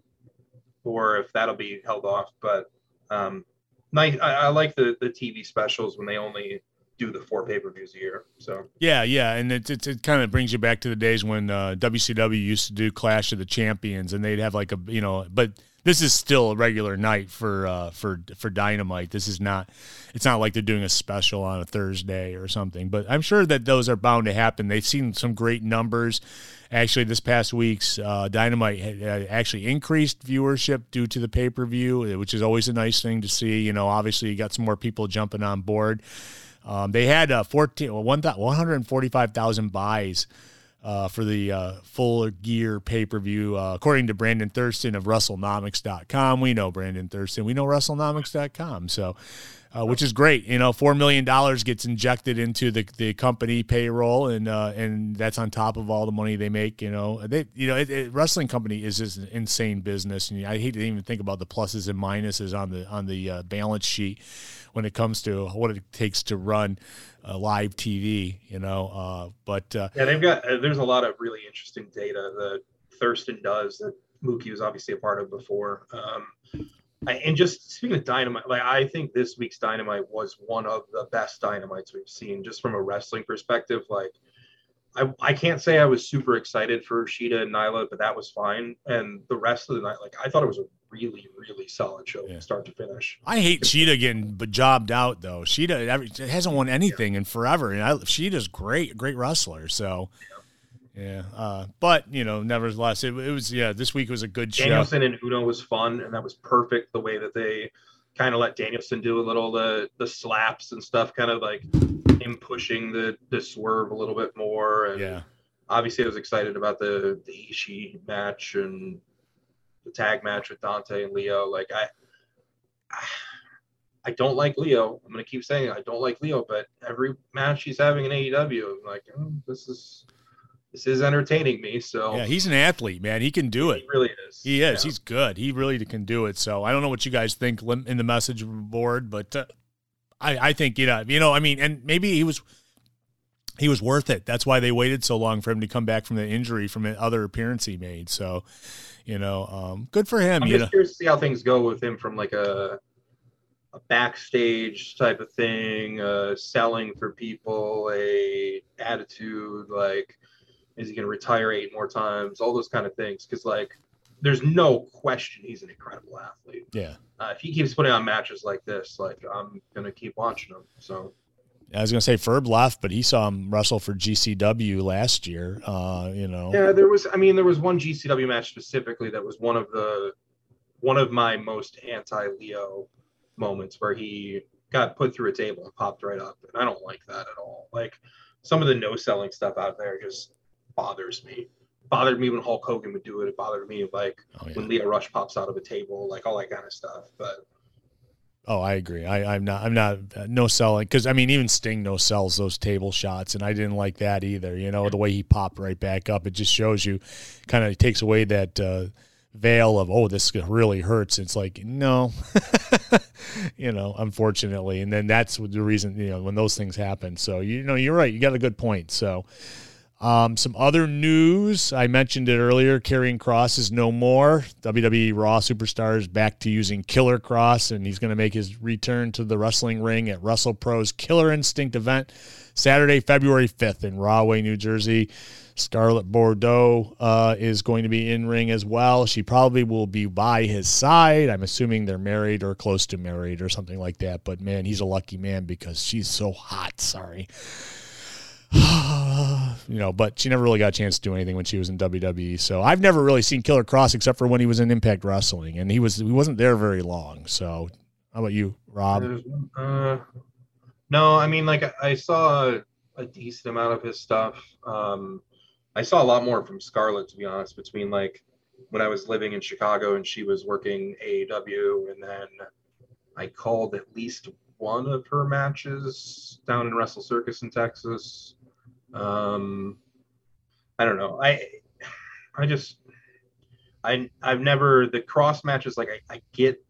or if that'll be held off. But um, nice. I, I like the the T V specials when they only do the four pay-per-views a year. So yeah, yeah, and it it, it kind of brings you back to the days when uh, W C W used to do Clash of the Champions, and they'd have like a you know, but this is still a regular night for uh, for for Dynamite. This is not. It's not like they're doing a special on a Thursday or something. But I'm sure that those are bound to happen. They've seen some great numbers. Actually, this past week's uh, Dynamite had actually increased viewership due to the pay-per-view, which is always a nice thing to see. You know, obviously you got some more people jumping on board. Um, they had uh, fourteen, one hundred forty-five thousand buys uh, for the uh, full gear pay-per-view, uh, according to Brandon Thurston of WrestleNomics dot com. We know Brandon Thurston. We know WrestleNomics dot com. So, uh, which is great. You know, four million dollars gets injected into the, the company payroll, and uh, and that's on top of all the money they make. You know, they you know, it, it, wrestling company is just an insane business, and I hate to even think about the pluses and minuses on the on the uh, balance sheet when it comes to what it takes to run uh, live T V, you know. Uh, but uh, yeah, they've got uh, there's a lot of really interesting data that Thurston does that Mookie was obviously a part of before. Um, I, and just speaking of Dynamite, like I think this week's Dynamite was one of the best Dynamites we've seen, just from a wrestling perspective. Like, I I can't say I was super excited for Shida and Nyla, but that was fine. And the rest of the night, like I thought it was a really, really solid show yeah. from start to finish. I hate Shida getting jobbed out though. Shida every, hasn't won anything yeah. in forever, and I, Shida's great, great wrestler. So, yeah, yeah. Uh, but you know, nevertheless, it, it was yeah. This week was a good show. Danielson and Uno was fun, and that was perfect. The way that they kind of let Danielson do a little the the slaps and stuff, kind of like him pushing the the swerve a little bit more. And yeah, obviously, I was excited about the the Ishii match and the tag match with Dante and Leo. Like I, I don't like Leo. I'm gonna keep saying it. I don't like Leo, but every match he's having in A E W, I'm like, oh, this is this is entertaining me. So yeah, he's an athlete, man. He can do it. He really is. He is. Yeah. He's good. He really can do it. So I don't know what you guys think in the message board, but uh, I, I think, you know, you know, I mean, and maybe he was, he was worth it. That's why they waited so long for him to come back from the injury from the other appearance he made. So, you know, um, good for him. I'm you just know? curious to see how things go with him from like a, a backstage type of thing, uh, selling for people, a attitude, like, is he going to retire eight more times? All those kind of things. Cause like, there's no question he's an incredible athlete. Yeah. Uh, if he keeps putting on matches like this, like I'm going to keep watching him. So I was going to say Ferb left, but he saw him wrestle for G C W last year. Uh, you know, yeah, there was, I mean, there was one G C W match specifically that was one of the, one of my most anti-Leo moments where he got put through a table and popped right up. And I don't like that at all. Like some of the no selling stuff out there just bothers me. Bothered me when Hulk Hogan would do it. It bothered me like oh, yeah. when Leo Rush pops out of a table, like all that kind of stuff. But oh, I agree. I, I'm not. I'm not uh, no selling because I mean even Sting no sells those table shots, and I didn't like that either. You know the way he popped right back up. It just shows you, kind of takes away that uh, veil of oh this really hurts. It's like no, you know. Unfortunately, and then that's the reason you know when those things happen. So you know you're right. You got a good point. So. Um, some other news, I mentioned it earlier, Karrion Kross is no more. W W E Raw Superstars back to using Killer Kross, and he's going to make his return to the wrestling ring at WrestlePro's Killer Instinct event Saturday, February fifth in Rahway, New Jersey. Scarlett Bordeaux uh, is going to be in ring as well. She probably will be by his side. I'm assuming they're married or close to married or something like that. But, man, he's a lucky man because she's so hot. Sorry. You know, but she never really got a chance to do anything when she was in W W E. So I've never really seen Killer Kross except for when he was in Impact Wrestling, and he was he wasn't there very long. So how about you, Rob? Uh, no, I mean, like I saw a, a decent amount of his stuff. Um, I saw a lot more from Scarlett, to be honest, between like when I was living in Chicago and she was working A E W, and then I called at least one of her matches down in Wrestle Circus in Texas. Um, I don't know. I, I just, I, I've never, the Kross matches, like I, I get,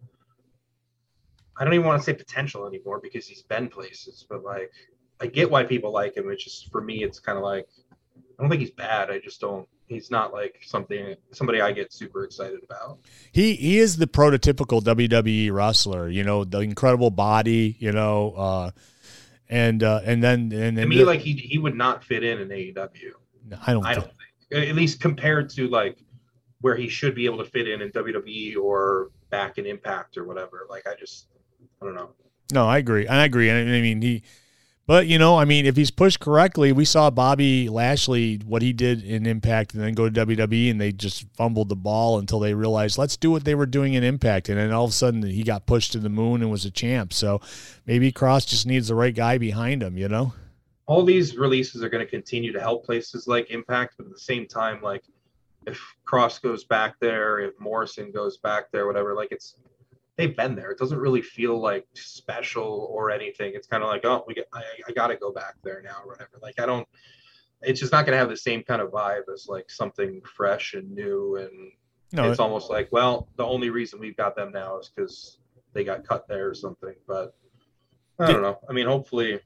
I don't even want to say potential anymore because he's been places, but like, I get why people like him. It's just, for me, it's kind of like, I don't think he's bad. I just don't, he's not like something, somebody I get super excited about. He, he is the prototypical W W E wrestler, you know, the incredible body, you know, uh, And uh, and then and, and to me, the, like he he would not fit in in A E W. No, I don't. I don't think, at least compared to like where he should be able to fit in in W W E or back in Impact or whatever. Like I just, I don't know. No, I agree. I agree. I mean, he, but you know, I mean, if he's pushed correctly, we saw Bobby Lashley what he did in Impact, and then go to W W E, and they just fumbled the ball until they realized let's do what they were doing in Impact, and then all of a sudden he got pushed to the moon and was a champ. So maybe Kross just needs the right guy behind him, you know. All these releases are going to continue to help places like Impact, but at the same time, like if Kross goes back there, if Morrison goes back there, whatever, like it's. They've been there. It doesn't really feel like special or anything. It's kind of like, oh, we get, I, I got to go back there now or whatever. Like, I don't, it's just not going to have the same kind of vibe as like something fresh and new. And no, it's it, almost like, well, the only reason we've got them now is because they got cut there or something. But I don't know. I mean, hopefully,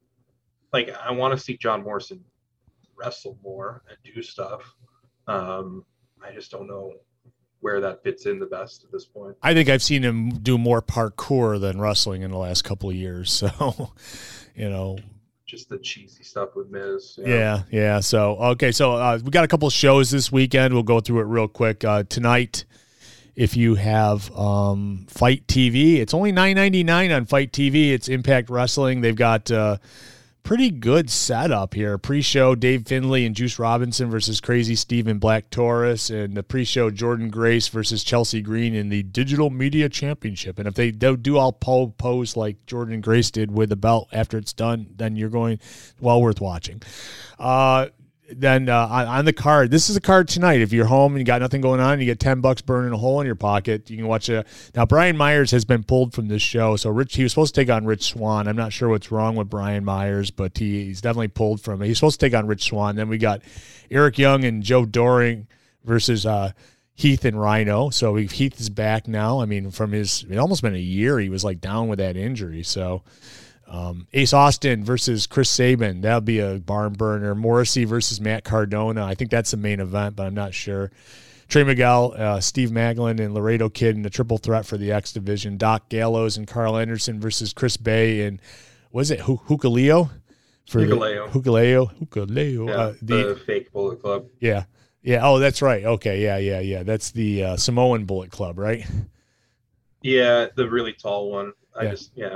like, I want to see John Morrison wrestle more and do stuff. Um, I just don't know where that fits in the best at this point. I think I've seen him do more parkour than wrestling in the last couple of years. So, you know, just the cheesy stuff with Miz. Yeah. Yeah. yeah. So, okay. So uh, we got a couple of shows this weekend. We'll go through it real quick. Uh, tonight, if you have um, Fight T V, it's only nine ninety-nine on Fight T V. It's Impact Wrestling. They've got uh, pretty good setup here. Pre-show, Dave Finlay and Juice Robinson versus Crazy Steve and Black Taurus, and the pre-show, Jordan Grace versus Chelsea Green in the Digital Media Championship. And if they do all po- pose like Jordan Grace did with the belt after it's done, then you're going well worth watching. Uh, then uh, on, on the card, this is a card tonight. If you're home and you got nothing going on, you get ten bucks burning a hole in your pocket. You can watch it. Now, Brian Myers has been pulled from this show. So Rich, he was supposed to take on Rich Swann. I'm not sure what's wrong with Brian Myers, but he, he's definitely pulled from it. He's supposed to take on Rich Swann. Then we got Eric Young and Joe Doring versus uh, Heath and Rhino. So Heath is back now. I mean, from his, it almost been a year. He was like down with that injury. So um, Ace Austin versus Chris Sabin. That'll be a barn burner. Morrissey versus Matt Cardona. I think that's the main event, but I'm not sure. Trey Miguel, uh, Steve Macklin, and Laredo Kid in the triple threat for the X division. Doc Gallows and Carl Anderson versus Chris Bay and was it H- Hukaleo? For Hukaleo. Hukaleo. Hukaleo. Yeah, uh, the, the fake Bullet Club. Yeah. Yeah. Oh, that's right. Okay. Yeah. Yeah. Yeah. That's the uh, Samoan Bullet Club, right? Yeah, the really tall one. I Yeah. just yeah.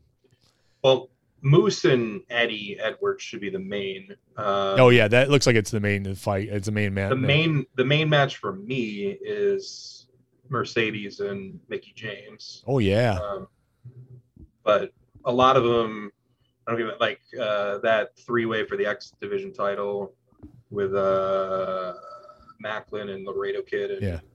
Well, Moose and Eddie Edwards should be the main. Uh, Oh yeah, that looks like it's the main fight. It's the main match. the main the main match for me is Mercedes and Mickey James. Oh yeah. Um, but a lot of them, I don't even like uh, that three way for the X division title with uh, Macklin and Laredo Kid and Yeah.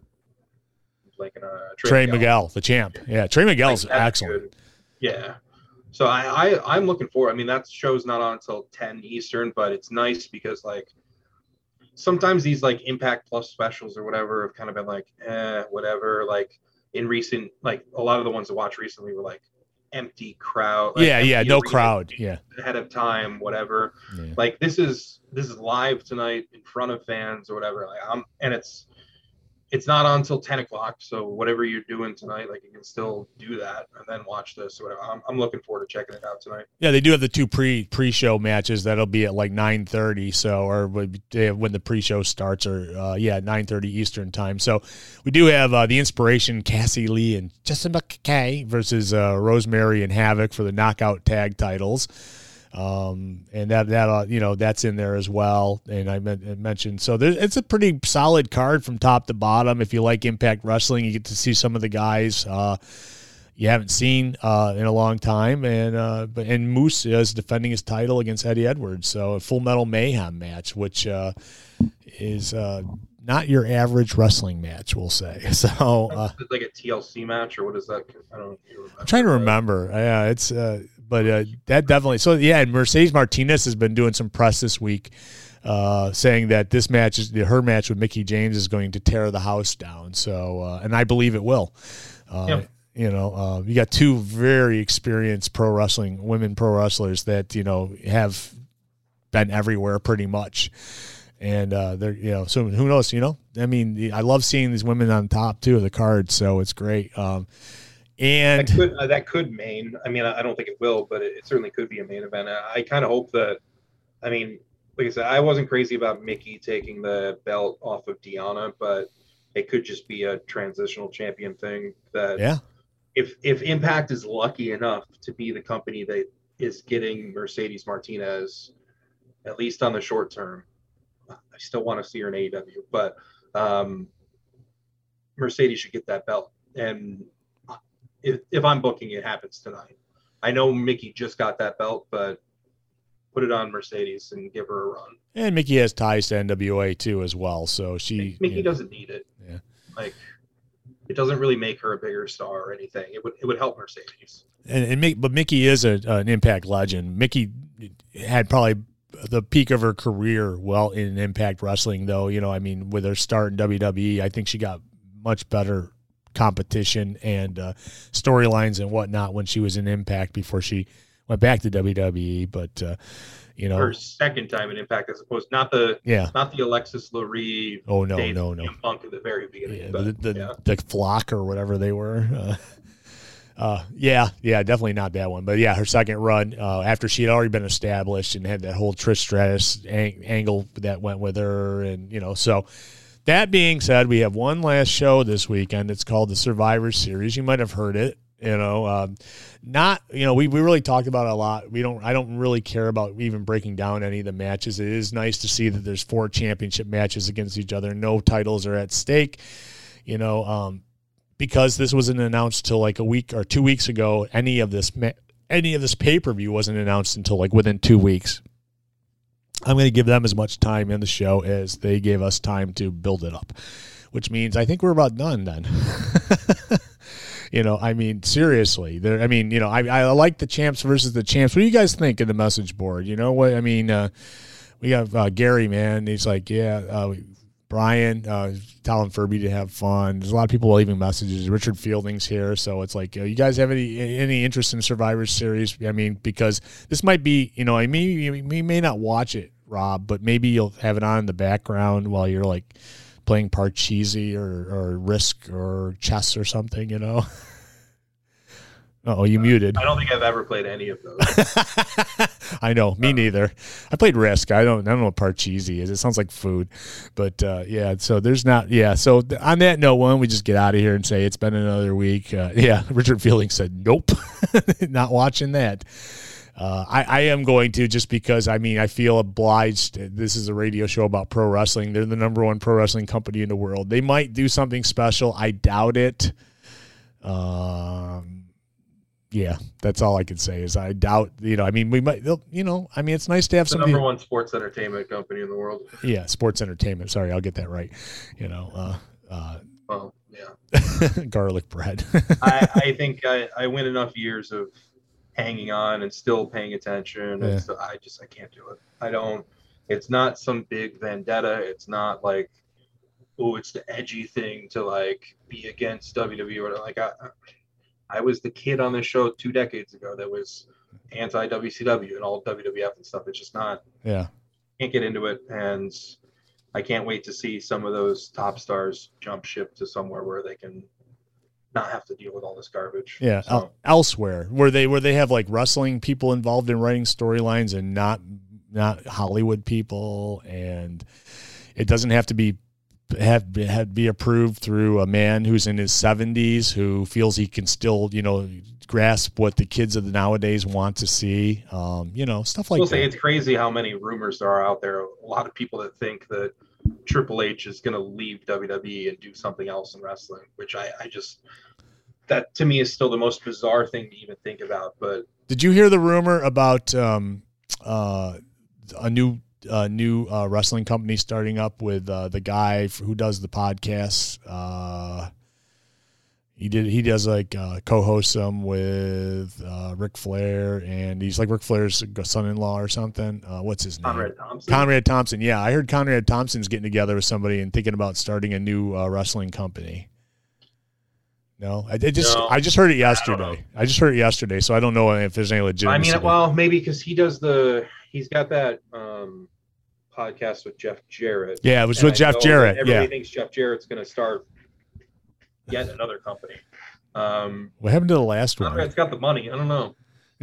like uh, Trey Miguel, the champ. Yeah, Trey Miguel's Like, that's excellent. good. Yeah. So I, I I'm looking forward. I mean, that show's not on until ten Eastern, but it's nice because like sometimes these like Impact Plus specials or whatever have kind of been like, eh, whatever. Like in recent, like a lot of the ones I watched recently were like empty crowd. Like, Yeah, yeah, empty no arena crowd. Yeah. ahead of time, whatever. Yeah. Like this is this is live tonight in front of fans or whatever. Like I'm and it's it's not on until ten o'clock. So whatever you're doing tonight, like you can still do that and then watch this or whatever. I'm, I'm looking forward to checking it out tonight. Yeah, they do have the two pre pre show matches that'll be at like nine thirty. So or when when the pre show starts, or uh, yeah, nine thirty Eastern time. So we do have uh, the Inspiration, Cassie Lee and Jessica Kay versus uh, Rosemary and Havoc for the Knockout Tag titles. Um, and that, that, uh, you know, that's in there as well. And I, men- I mentioned, so there, it's a pretty solid card from top to bottom. If you like Impact Wrestling, you get to see some of the guys, uh, you haven't seen, uh, in a long time. And, uh, but, and Moose is defending his title against Eddie Edwards. So a Full Metal Mayhem match, which, uh, is, uh, not your average wrestling match, we'll say. So, uh, Is it like a T L C match or what is that? I don't remember. I'm trying to remember. Yeah, it's uh, but uh, that definitely. So yeah, and Mercedes Martinez has been doing some press this week, uh, saying that this match is her match with Mickey James is going to tear the house down. So, uh, and I believe it will. Uh, Yeah. You know, uh, you got two very experienced pro wrestling women pro wrestlers that you know have been everywhere pretty much. And uh, they're, you know, so who knows, you know, I mean, I love seeing these women on top too of the card. So it's great. Um, and that could, uh, that could main, I mean, I I don't think it will, but it, it certainly could be a main event. I, I kind of hope that, I mean, like I said, I wasn't crazy about Mickey taking the belt off of Deanna, but it could just be a transitional champion thing that yeah, if, if Impact is lucky enough to be the company that is getting Mercedes Martinez, at least on the short term, I still want to see her in A E W, but um, Mercedes should get that belt. And if, if I'm booking, it happens tonight. I know Mickey just got that belt, but put it on Mercedes and give her a run. and Mickey has ties to N W A too as well. So she, Mickey you know, doesn't need it. Yeah. Like it doesn't really make her a bigger star or anything. It would it would help Mercedes. and, and Mick, but Mickey is a, an Impact legend. Mickey had probably the peak of her career well in Impact Wrestling, though. You know, I mean, with her start in W W E, I think she got much better competition and uh, storylines and whatnot when she was in Impact before she went back to W W E. But uh, you know, Her second time in Impact, as opposed not the yeah, not the Alexis Lurie. oh no, days no, of no, C M Punk at the very beginning. yeah, but, the the, yeah. the flock or whatever they were. Uh, Uh, yeah, yeah, definitely not that one. But yeah, her second run uh, after she had already been established and had that whole Trish Stratus ang- angle that went with her, and you know. So that being said, we have one last show this weekend. It's called the Survivor Series. You might have heard it. You know, um, not you know we we really talked about it a lot. We don't. I don't really care about even breaking down any of the matches. It is nice to see that there's four championship matches against each other. No titles are at stake. You know. Um, Because this wasn't announced till like a week or two weeks ago, any of this any of this pay per view wasn't announced until like within two weeks. I'm going to give them as much time in the show as they gave us time to build it up, which means I think we're about done then. You know, I mean, seriously, there. I mean, you know, I I like the champs versus the champs. What do you guys think of the message board? You know what I mean? Uh, we have uh, Gary, man. He's like, yeah, uh, Brian, uh, telling Furby to have fun. There's a lot of people leaving messages. Richard Fielding's here, so it's like, uh, you guys have any any interest in Survivor Series? I mean, because this might be, you know, I mean, you, you may not watch it, Rob, but maybe you'll have it on in the background while you're like playing Parcheesi or, or Risk or chess or something, you know. Oh, you uh, muted. I don't think I've ever played any of those. I know, me uh, neither. I played Risk. I don't. I don't know what Parcheesi is. It sounds like food, but uh, yeah. So there's not. Yeah. So on that note, why don't we just get out of here and say it's been another week? Uh, yeah. Richard Fielding said, "Nope, not watching that." Uh, I, I am going to, just because, I mean, I feel obliged. This is a radio show about pro wrestling. They're the number one pro wrestling company in the world. They might do something special. I doubt it. Um, yeah, that's all I can say is I doubt, you know, I mean, we might, you know, I mean, it's nice to have the somebody. number one sports entertainment company in the world. Yeah, sports entertainment. Sorry, I'll get that right. You know, uh, uh, well, yeah. Garlic bread. I, I think I, I went enough years of hanging on and still paying attention, and yeah. so I just I can't do it. I don't. It's not some big vendetta. It's not like, oh, it's the edgy thing to like be against W W E or like I. I was the kid on this show two decades ago that was anti W C W and all W W F and stuff. It's just not. Yeah. Can't get into it, and I can't wait to see some of those top stars jump ship to somewhere where they can not have to deal with all this garbage. Yeah, so. el- elsewhere where they where they have like wrestling people involved in writing storylines and not not Hollywood people, and it doesn't have to be have, have be approved through a man who's in his seventies who feels he can still, you know, grasp what the kids of the nowadays want to see. Um, you know, stuff like I will that. Say it's crazy how many rumors there are out there. A lot of people that think that Triple H is going to leave W W E and do something else in wrestling, which I, I just, that to me is still the most bizarre thing to even think about. But did you hear the rumor about um, uh, a new uh, new uh, wrestling company starting up with uh, the guy who does the podcast? Uh, he did. He does like uh, co-host them with uh, Ric Flair, and he's like Ric Flair's son-in-law or something. Uh, what's his name? Conrad Thompson. Conrad Thompson. Yeah, I heard Conrad Thompson's getting together with somebody and thinking about starting a new uh, wrestling company. No, I, I just no, I just heard it yesterday. I, I just heard it yesterday, so I don't know if there's any legitimacy. I mean, well, maybe because he does the he's got that um, podcast with Jeff Jarrett. Yeah, it was with I Jeff Jarrett. Everybody yeah. thinks Jeff Jarrett's going to start yet another company. Um, what happened to the last one? Conrad's got the money. I don't know.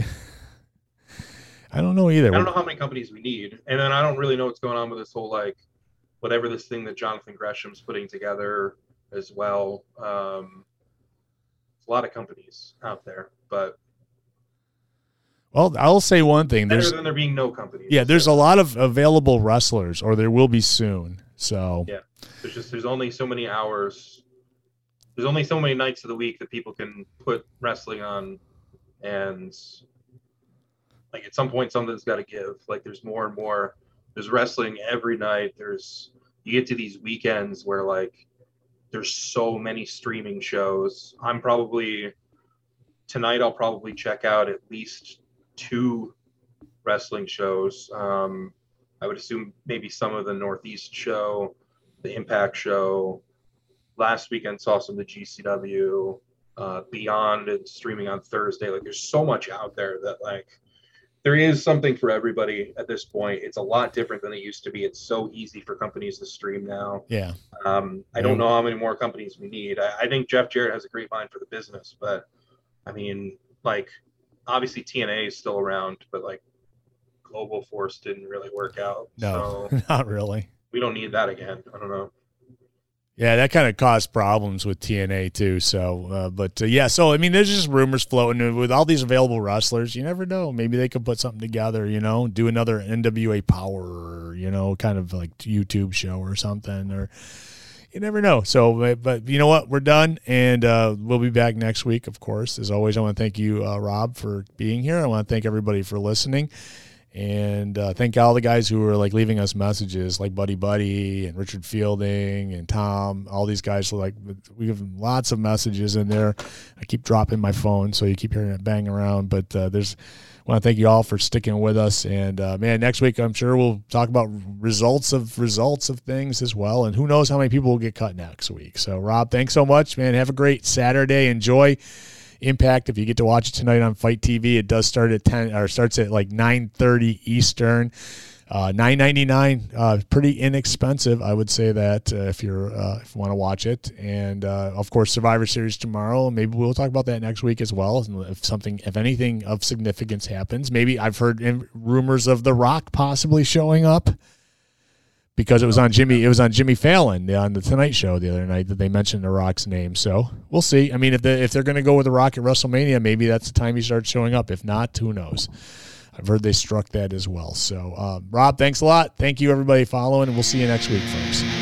I don't know either. I don't know how many companies we need, and then I don't really know what's going on with this whole like whatever this thing that Jonathan Gresham's putting together as well. Um, a lot of companies out there, but well, I'll say one thing: better there's than there being no companies. Yeah, there's a lot of available wrestlers, or there will be soon. So yeah, there's just there's only so many hours. There's only so many nights of the week that people can put wrestling on, and like at some point something's got to give. Like there's more and more. There's wrestling every night. There's you get to these weekends where like. There's so many streaming shows. I'm probably tonight. I'll probably check out at least two wrestling shows. Um, I would assume maybe some of the Northeast show, the Impact show. Last weekend saw some of the G C W, uh, Beyond, and streaming on Thursday. Like there's so much out there that like there is something for everybody at this point. It's a lot different than it used to be. It's so easy for companies to stream now. Yeah. Um, I don't know how many more companies we need. I, I think Jeff Jarrett has a great mind for the business, but I mean, like, obviously T N A is still around, but like Global Force didn't really work out. No, so not really. We don't need that again. I don't know. Yeah, that kind of caused problems with T N A too. So, uh, but uh, yeah, so I mean, there's just rumors floating with all these available wrestlers. You never know. Maybe they could put something together. You know, do another N W A Power, you know, kind of like YouTube show or something. Or you never know. So, but you know what? We're done, and uh, we'll be back next week. Of course, as always, I want to thank you, uh, Rob, for being here. I want to thank everybody for listening. And uh, thank all the guys who were like leaving us messages, like Buddy Buddy and Richard Fielding and Tom. All these guys are like, we have lots of messages in there. I keep dropping my phone, so you keep hearing it bang around. But uh, there's, I want to thank you all for sticking with us. And uh, man, next week I'm sure we'll talk about results of results of things as well. And who knows how many people will get cut next week. So Rob, thanks so much, man. Have a great Saturday. Enjoy Impact. If you get to watch it tonight on Fight T V, it does start at ten or starts at like nine thirty Eastern. Uh, nine ninety-nine, uh, pretty inexpensive, I would say that uh, if you're uh, if you want to watch it. And uh, of course, Survivor Series tomorrow. Maybe we'll talk about that next week as well. If something, if anything of significance happens, maybe I've heard in, rumors of The Rock possibly showing up. Because it was on Jimmy, it was on Jimmy Fallon on the Tonight Show the other night that they mentioned The Rock's name. So we'll see. I mean, if they if they're going to go with The Rock at WrestleMania, maybe that's the time he starts showing up. If not, who knows? I've heard they struck that as well. So, uh, Rob, thanks a lot. Thank you, everybody, following, and we'll see you next week, folks.